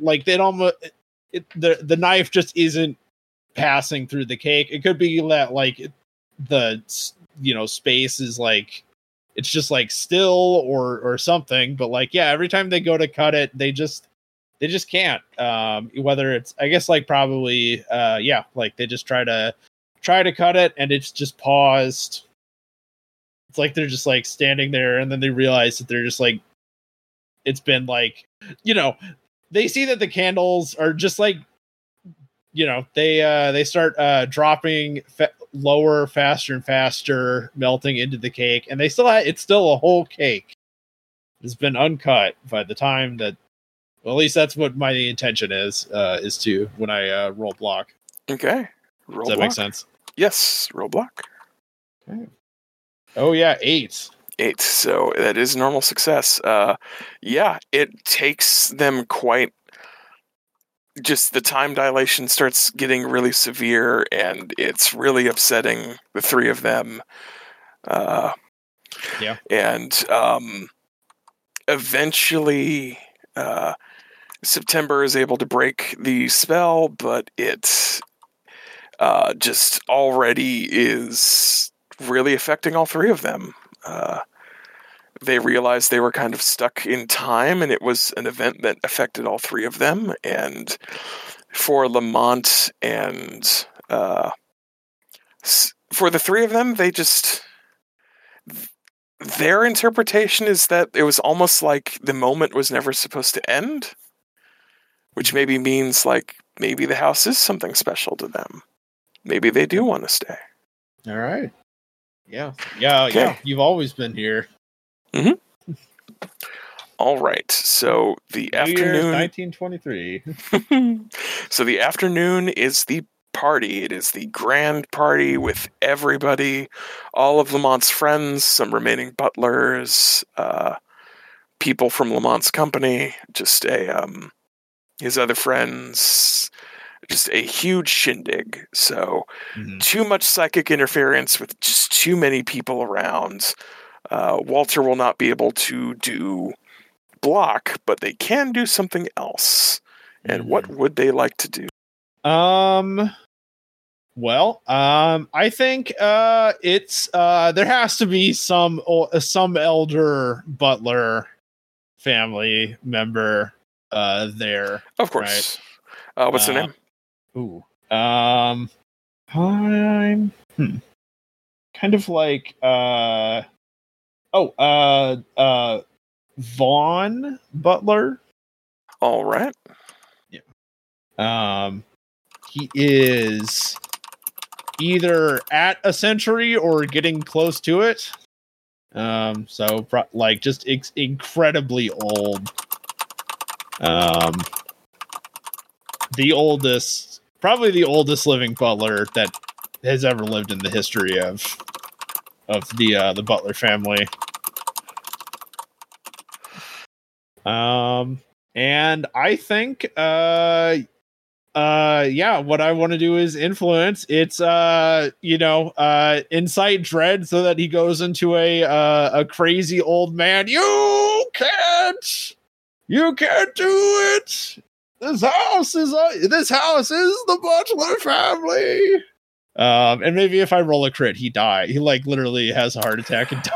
the knife just isn't passing through the cake. It could be that like the, space is like, it's just like still or something, but like, yeah, every time they go to cut it, they just can't. Whether it's, I guess, like probably, like they just try to cut it and it's just paused. It's like they're just like standing there, and then they realize that they're just like, it's been like, they see that the candles are just like, they start dropping lower, faster and faster, melting into the cake, and it's still a whole cake. It's been uncut by the time that, well, at least that's what my intention is to when I roll block. Okay. Does that make sense? Yes, roll block. Okay. Oh yeah, 8. 8. So that is normal success. Yeah, it takes them quite. Just the time dilation starts getting really severe, and it's really upsetting the three of them. Yeah. And eventually, September is able to break the spell, but it just already is really affecting all three of them. They realized they were kind of stuck in time, and it was an event that affected all three of them. And for Lamont and for the three of them, their interpretation is that it was almost like the moment was never supposed to end, which maybe means like maybe the house is something special to them. Maybe they do want to stay. All right. Yeah. Yeah. You've always been here. Mm-hmm. All right. So the afternoon, 1923. So the afternoon is the party. It is the grand party with everybody, all of Lamont's friends, some remaining butlers, people from Lamont's company, just his other friends, just a huge shindig. So too much psychic interference with just too many people around. Walter will not be able to do block, but they can do something else. And what would they like to do? Well, I think it's there has to be some elder butler family member there. Of course. Right? What's their name? Ooh. I'm kind of like Vaughn Butler. All right. Yeah. He is either at a century or getting close to it. So like just incredibly old. Probably the oldest living butler that has ever lived in the history of the Butler family. And I think, what I want to do is influence. It's, incite dread so that he goes into a crazy old man. You can't do it. This house is the Butler family. And maybe if I roll a crit, he dies. He like literally has a heart attack and dies.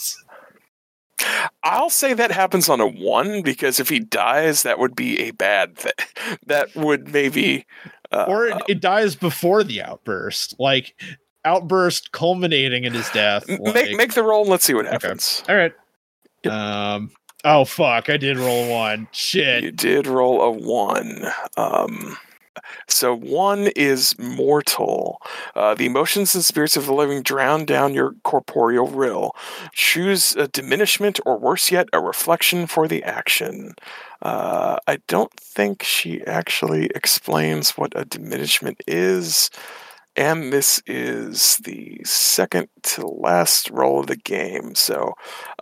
I'll say that happens on a 1, because if he dies, that would be a bad thing. That would maybe... or it dies before the outburst. Like, outburst culminating in his death. Make the roll and let's see what happens. Okay. All right. Yep. Oh, fuck. I did roll a 1. Shit. You did roll a 1. So one is mortal. The emotions and spirits of the living drown down your corporeal will. Choose a diminishment, or worse yet, a reflection for the action. I don't think she actually explains what a diminishment is. And this is the second to last roll of the game. So,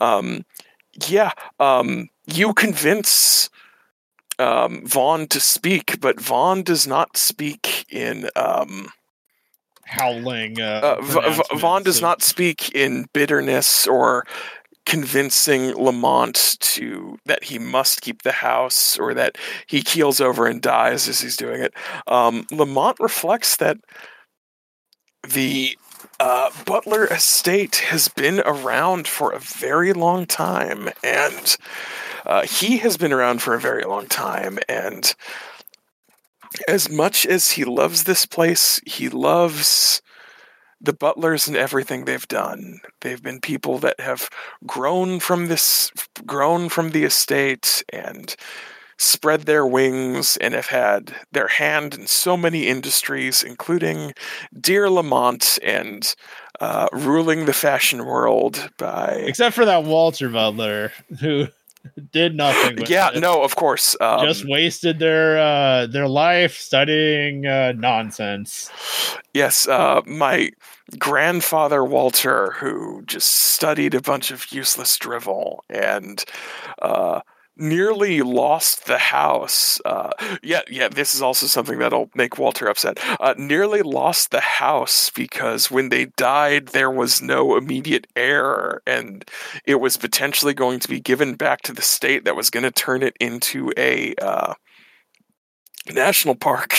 you convince Vaughn to speak, but Vaughn does not speak in Howling. Vaughn does not speak in bitterness or convincing Lamont that he must keep the house or that he keels over and dies as he's doing it. Lamont reflects that the Butler estate has been around for a very long time, and he has been around for a very long time, and as much as he loves this place, he loves the Butlers and everything they've done. They've been people that have grown from the estate and spread their wings and have had their hand in so many industries, including Dear Lamont and ruling the fashion world by... Except for that Walter Butler, who did nothing with it. No, of course. Just wasted their life studying nonsense. Yes, my grandfather Walter, who just studied a bunch of useless drivel and nearly lost the house. This is also something that'll make Walter upset. Nearly lost the house because when they died, there was no immediate heir, and it was potentially going to be given back to the state that was going to turn it into a national park.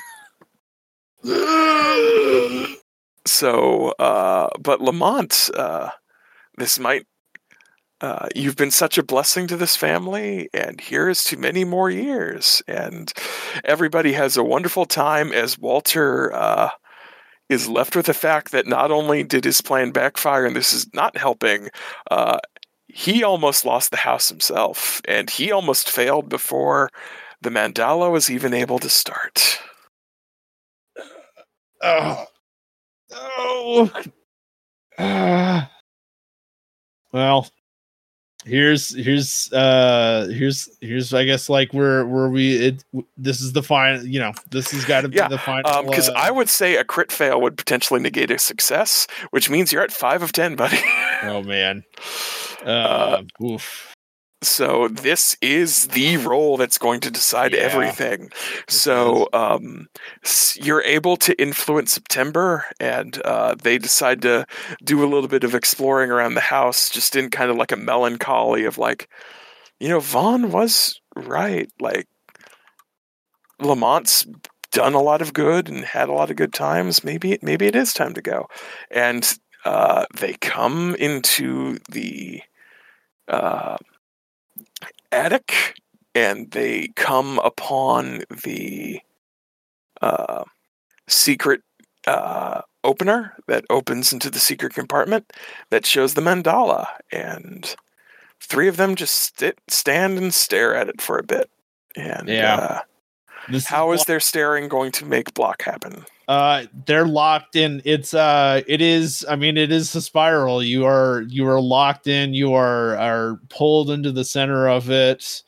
So, but Lamont, this might... you've been such a blessing to this family, and here's to many more years. And everybody has a wonderful time as Walter is left with the fact that not only did his plan backfire, and this is not helping, he almost lost the house himself, and he almost failed before the mandala was even able to start. Well, here's I guess like where this is the final, this has got to be the final, because I would say a crit fail would potentially negate a success, which means you're at 5 of 10, buddy. Oh man. Oof. So this is the roll that's going to decide everything. So you're able to influence September, and they decide to do a little bit of exploring around the house, just in kind of like a melancholy of like, Vaughn was right. Like, Lamont's done a lot of good and had a lot of good times. Maybe it is time to go. And they come into the attic, and they come upon the secret opener that opens into the secret compartment that shows the mandala, and 3 of them just stand and stare at it for a bit. And how is their staring going to make block happen? They're locked in. It is a spiral. You are locked in. You are pulled into the center of it.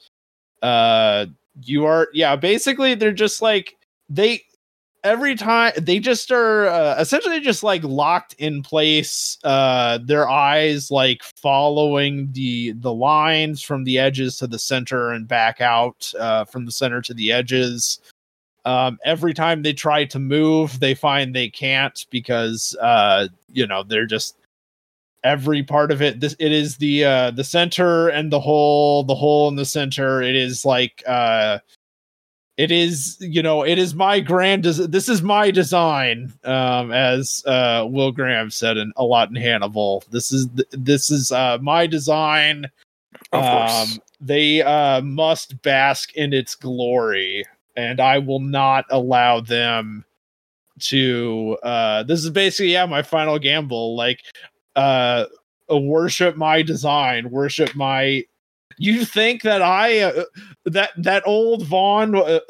Basically they're just like, every time they just are essentially just like locked in place. Their eyes like following the lines from the edges to the center and back out from the center to the edges. Every time they try to move, they find they can't because they're just, every part of it. It is the center and the hole in the center. It is like it is my this is my design, as Will Graham said a lot in Hannibal. This is my design. Of course. They must bask in its glory, and I will not allow them to this is basically my final gamble, like worship my design, worship my You think that that old Vaughn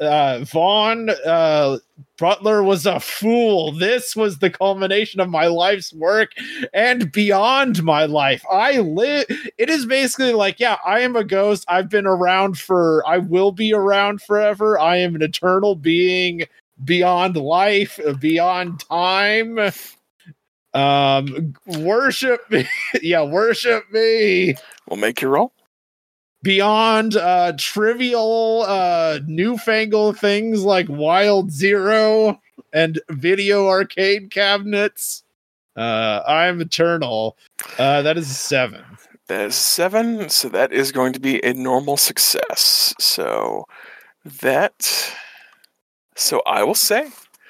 Butler was a fool? This was the culmination of my life's work and beyond my life. It is basically like, yeah, I am a ghost. I will be around forever. I am an eternal being beyond life, beyond time. Worship me. Yeah, worship me. We'll make your roll. Beyond trivial newfangled things like Wild Zero and video arcade cabinets, I'm eternal. That is a 7. That is 7, so that is going to be a normal success. So I will say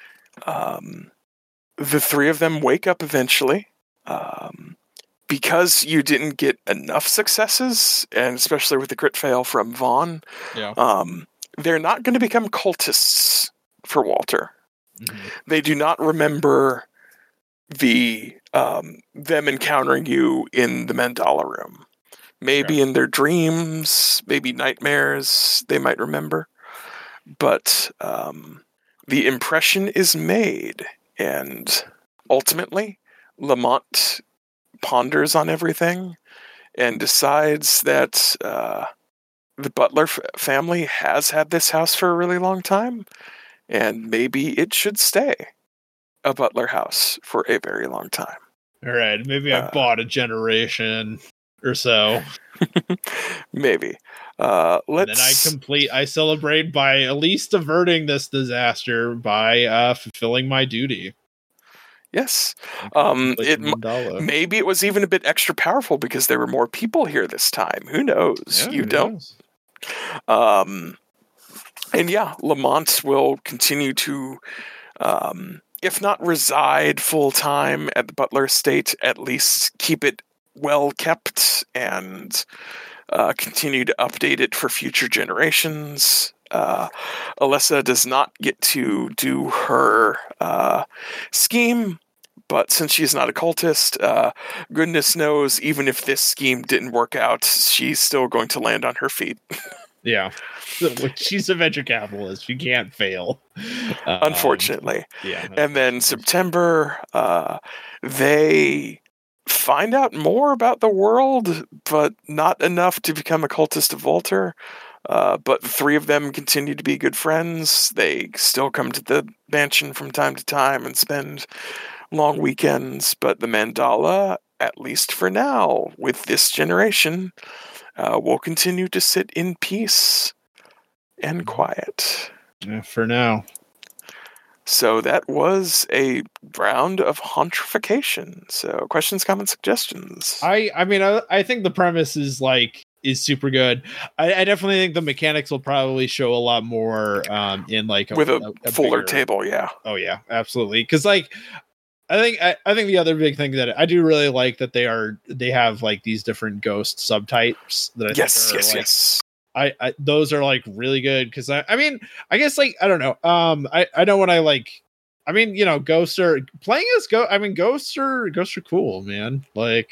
the 3 of them wake up eventually. Because you didn't get enough successes, and especially with the crit fail from Vaughn, they're not going to become cultists for Walter. Mm-hmm. They do not remember them encountering you in the mandala room. Maybe in their dreams, maybe nightmares, they might remember. But the impression is made, and ultimately, Lamont ponders on everything and decides that the Butler family has had this house for a really long time, and maybe it should stay a Butler house for a very long time. All right, maybe I bought a generation or so. Maybe. I celebrate by at least averting this disaster by fulfilling my duty. Yes. Maybe it was even a bit extra powerful because there were more people here this time. Who knows? Yeah, you don't. And yeah, Lamont will continue to, if not reside full time at the Butler estate, at least keep it well kept and continue to update it for future generations. Alyssa does not get to do her scheme, but since she's not a cultist, goodness knows, even if this scheme didn't work out, she's still going to land on her feet. Yeah. She's a venture capitalist. She can't fail. Unfortunately. And then September, they find out more about the world, but not enough to become a cultist of Walter. But the 3 of them continue to be good friends. They still come to the mansion from time to time and spend long weekends. But the mandala, at least for now, with this generation, will continue to sit in peace and quiet. For now. So that was a round of hauntrification. So questions, comments, suggestions? I think the premise is super good. I definitely think the mechanics will probably show a lot more in with a fuller bigger table. Yeah. Oh yeah, absolutely. Because I think the other big thing that I do really like that they have these different ghost subtypes that I think are yes. Those are really good because I guess I don't know. I know when ghosts are playing as ghosts are cool, man.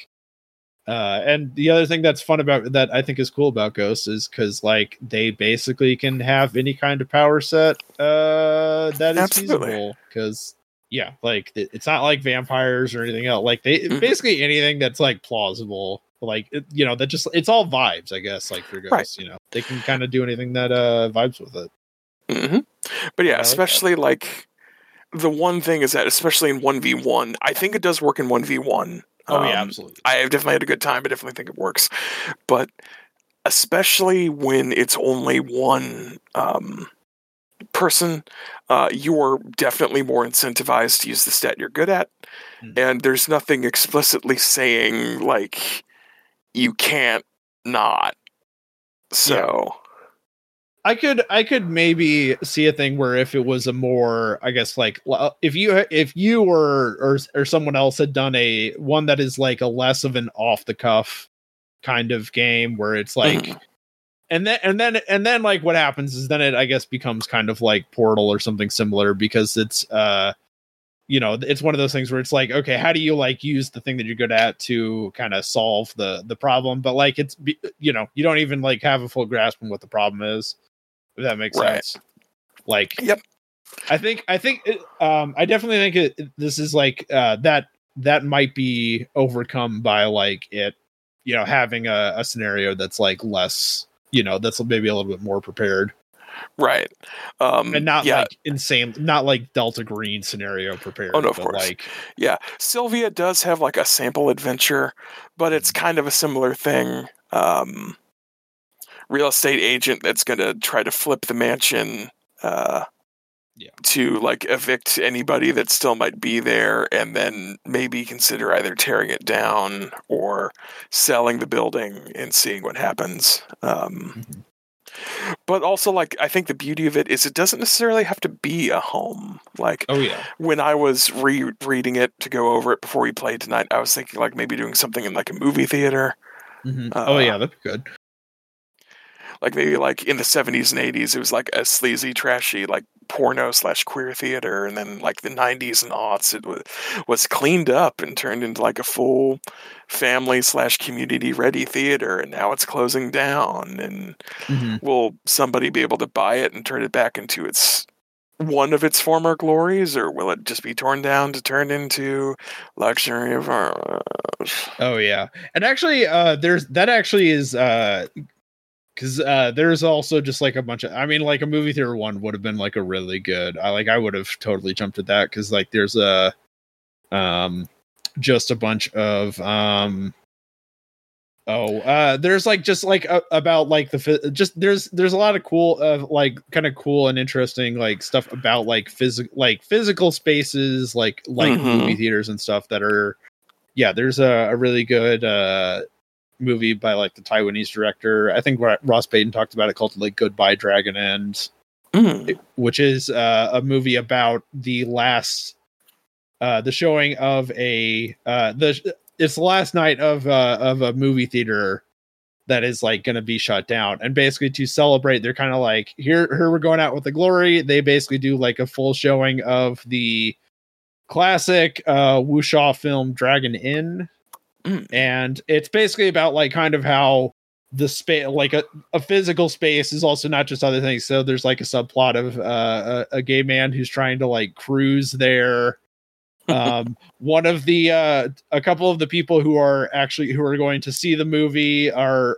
And the other thing that's fun about that I think is cool about ghosts is because they basically can have any kind of power set that is feasible. Because it's not like vampires or anything else. Basically anything that's plausible. That just it's all vibes, I guess. For ghosts, right. They can kind of do anything that vibes with it. Mm-hmm. But yeah, especially the one thing is that especially in 1v1, I think it does work in 1v1. Oh yeah, absolutely. I have definitely had a good time. I definitely think it works, but especially when it's only one person, you're definitely more incentivized to use the stat you're good at, and there's nothing explicitly saying you can't not. So. Yeah. I could maybe see a thing where if it was a more, I guess, if you or someone else had done a one that is a less of an off the cuff kind of game where it's and then what happens is then it I guess becomes kind of like Portal or something similar because it's it's one of those things where it's like, okay, how do you like use the thing that you're good at to kind of solve the problem? But like, you don't even like have a full grasp on what the problem is. If that makes sense. Like, Yep. I definitely think this is like, that might be overcome by like it, having a scenario that's like less, that's maybe a little bit more prepared. Right. And not like insane, not like Delta Green scenario prepared. Oh, no, of course. Like, yeah. Sylvia does have like a sample adventure, but it's kind of a similar thing. Real estate agent that's going to try to flip the mansion to like evict anybody that still might be there, and then maybe consider either tearing it down or selling the building and seeing what happens. But also, like, I think the beauty of it is it doesn't necessarily have to be a home. Like, when I was reading it to go over it before we played tonight, I was thinking like maybe doing something in like a movie theater. That'd be good. Like maybe like in the 70s and 80s, it was like a sleazy, trashy, like porno/queer theater. And then like the 90s and aughts, it was cleaned up and turned into like a full family/community ready theater. And now it's closing down. And will somebody be able to buy it and turn it back into one of its former glories, or will it just be torn down to turn into luxury of ours? Oh yeah. And actually, because there's also just like a bunch of, I mean, like a movie theater one would have been like a really good, I would have totally jumped at that, because like there's just a bunch of there's like just like about like there's a lot of cool like kind of cool and interesting like stuff about like physical spaces like movie theaters and stuff that are there's a really good movie by like the Taiwanese director. I think Ross Payton talked about it, called like Goodbye Dragon End, which is a movie about the last the showing of it's the last night of a movie theater that is like going to be shut down, and basically to celebrate, they're kind of like, here we're going out with the glory. They basically do like a full showing of the classic wuxia film Dragon Inn. And it's basically about like kind of how the space, like a physical space, is also not just other things. So there's like a subplot of a gay man who's trying to like cruise there. One of the a couple of the people who are going to see the movie are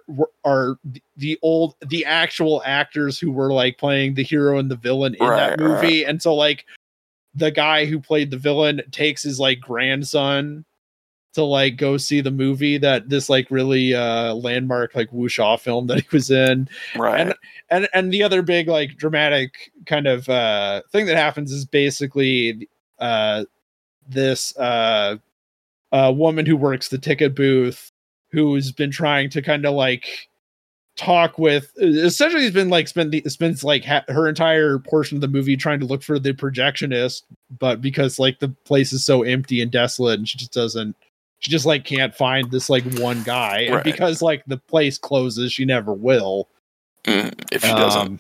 the actual actors who were like playing the hero and the villain in that movie. And so like the guy who played the villain takes his like grandson to like go see the movie, that this like really landmark like wuxia film that he was in. And the other big like dramatic kind of thing that happens is basically this woman who works the ticket booth, who's been trying to kind of like talk with, essentially has been like spends like her entire portion of the movie trying to look for the projectionist, but because like the place is so empty and desolate, and she just like can't find this like one guy, and because like the place closes, she never will. If she doesn't.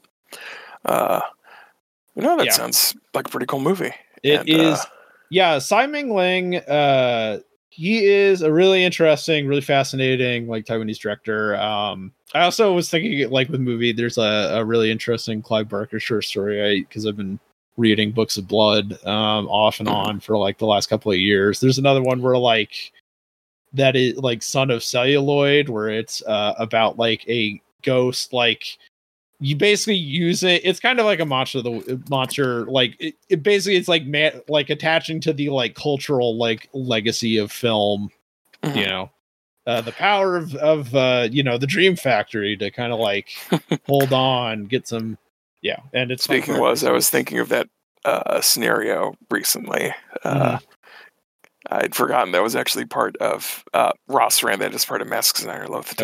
That sounds like a pretty cool movie. It is. Tsai Ming-liang, he is a really interesting, really fascinating like Taiwanese director. I also was thinking like with movie, there's a really interesting Clive Barker short story, because I've been reading Books of Blood off and on for like the last couple of years. There's another one where like that is like Son of Celluloid, where it's about like a ghost, like you basically use it. It's kind of like a monster like it basically, it's like like attaching to the like cultural like legacy of film, the power of the Dream Factory to kind of like hold on, get some. Yeah, and it's I was thinking of that scenario recently. I'd forgotten that was actually part of Ross ran that as part of Masks and Iron Loath.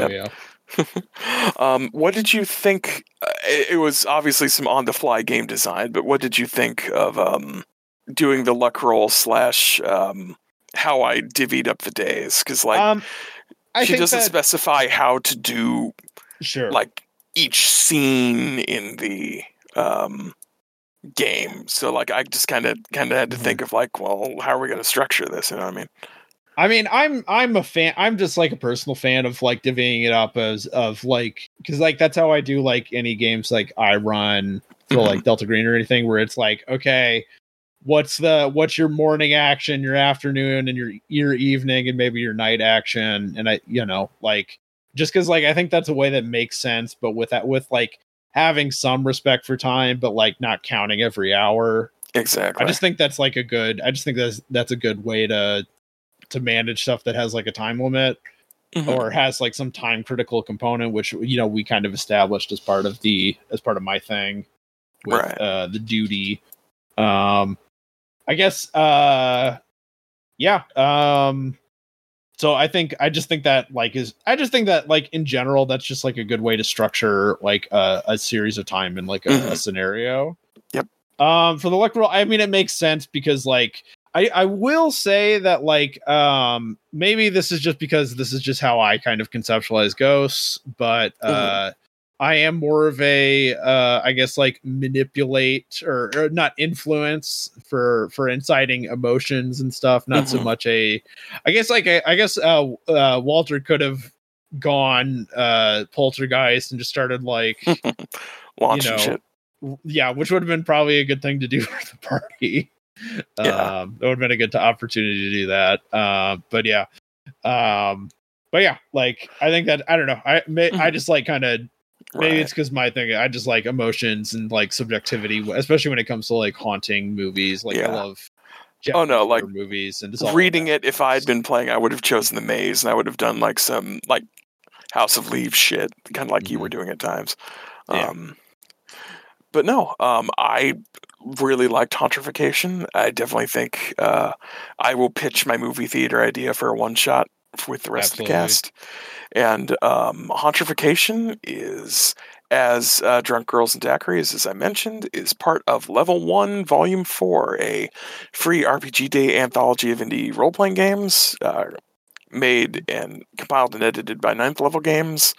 What did you think? It was obviously some on-the-fly game design, but what did you think of doing the luck roll / how I divvied up the days? Because like she doesn't specify how to do like each scene in the game. So like I just kind of had to think of like, well, how are we going to structure this? You know what I mean? I mean, I'm a fan. I'm just like a personal fan of like divvying it up as of like, because like that's how I do like any games like I run for like Delta Green or anything, where it's like, okay, what's your morning action, your afternoon, and your evening, and maybe your night action, and like just because like I think that's a way that makes sense, but with like having some respect for time, but like not counting every hour. Exactly. I just think that's like that's a good way to manage stuff that has like a time limit or has like some time critical component, which we kind of established as part of my thing with the duty. I guess yeah. So I just think that like in general that's just like a good way to structure like a series of time in like a scenario. Yep. For the luck roll, I mean, it makes sense because like I will say that like maybe this is just because this is just how I kind of conceptualize ghosts, but I am more of a I guess like manipulate or not influence for inciting emotions and stuff, not so much I guess Walter could have gone poltergeist and just started like launching shit. Yeah, which would have been probably a good thing to do for the party. That would have been a good opportunity to do that. But yeah, like I think that I don't know. I just like kind of maybe it's because my thing. I just like emotions and like subjectivity, especially when it comes to like haunting movies. Like I love. Like movies and reading it. If I had been playing, I would have chosen the maze and I would have done like some like House of Leaves shit, kind of like you were doing at times. But no, I really liked Hauntrification. I definitely think I will pitch my movie theater idea for a one shot with the rest of the cast. And Hauntrification is, as Drunk Girls and Daiquiris, as I mentioned, is part of Level 1, Volume 4, a free RPG Day anthology of indie role-playing games made and compiled and edited by Ninth Level Games.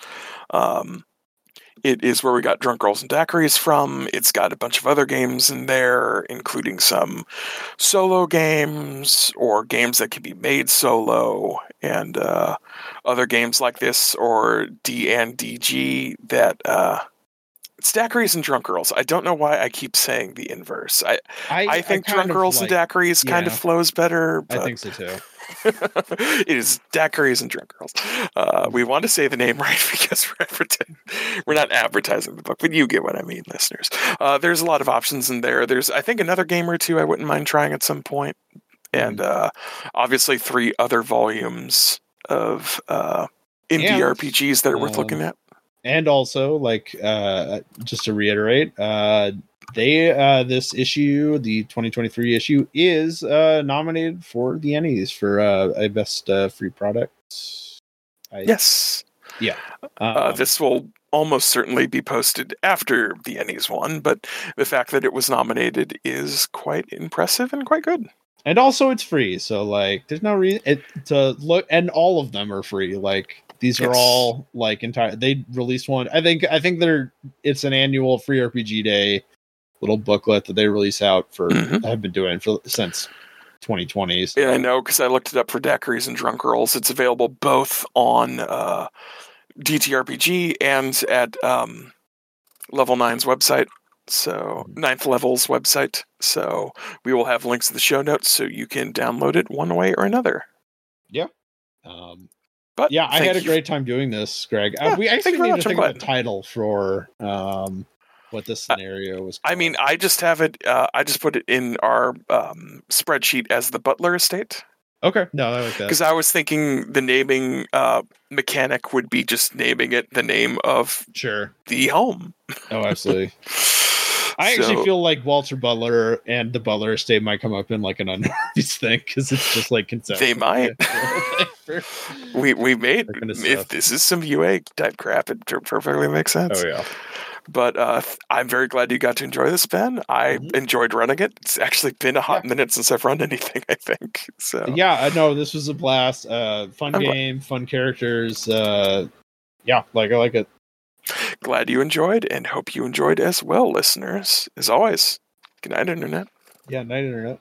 It is where we got Drunk Girls and Daiquiris from. It's got a bunch of other games in there, including some solo games or games that can be made solo, and other games like this or D&DG that it's Daiquiris and Drunk Girls. I don't know why I keep saying the inverse. I think Drunk Girls and Daiquiris kind of flows better. But I think so too. It is Daiquiris and Drunk Girls. We want to say the name right because we're not advertising the book, but you get what I mean, listeners. There's a lot of options in there. There's, I think, another game or two I wouldn't mind trying at some point. And obviously 3 other volumes of indie RPGs that are worth looking at. And also, like, just to reiterate, this issue, the 2023 issue, is nominated for the Ennies for a best free product. Yes. Yeah. This will almost certainly be posted after the Ennies one, but the fact that it was nominated is quite impressive and quite good. And also, it's free, so like, there's no reason to look. And all of them are free. Like, these are all like entire. They released one. I think it's an annual free RPG Day little booklet that they release out for. I've been doing since 2020. So. Yeah, I know because I looked it up for Daiquiris and Drunk Girls. It's available both on DTRPG and at Level 9's website. So Ninth Level's website. So we will have links to the show notes so you can download it one way or another. Yeah. But yeah, I had a great time doing this, Greg. We actually need to think of a title for what this scenario was called. I mean, I just have it. I just put it in our spreadsheet as the Butler Estate. Okay, no, I like that. Because I was thinking the naming mechanic would be just naming it the name of the home. Oh, absolutely. I actually feel like Walter Butler and the Butler Estate might come up in like an unnoticed thing because it's just like conceptual. They might. we made if this is some UA type crap, it perfectly makes sense. Oh yeah. But I'm very glad you got to enjoy this, Ben. I enjoyed running it. It's actually been a hot minute since I've run anything, I think. So yeah, I know this was a blast. Fun game, fun characters. Yeah, like I like it. Glad you enjoyed, and hope you enjoyed as well, listeners. As always, Good night, Internet. Yeah, night internet.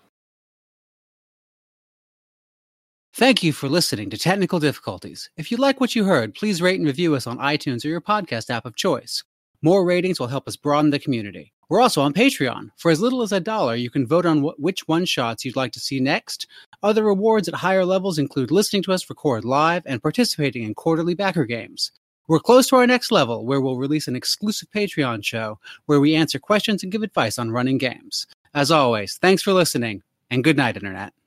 Thank you for listening to Technical Difficulties. If you like what you heard, please rate and review us on iTunes or your podcast app of choice. More ratings will help us broaden the community. We're also on Patreon. For as little as $1, you can vote on which one-shots you'd like to see next. Other rewards at higher levels include listening to us record live and participating in quarterly backer games. We're close to our next level, where we'll release an exclusive Patreon show where we answer questions and give advice on running games. As always, thanks for listening, and good night, Internet.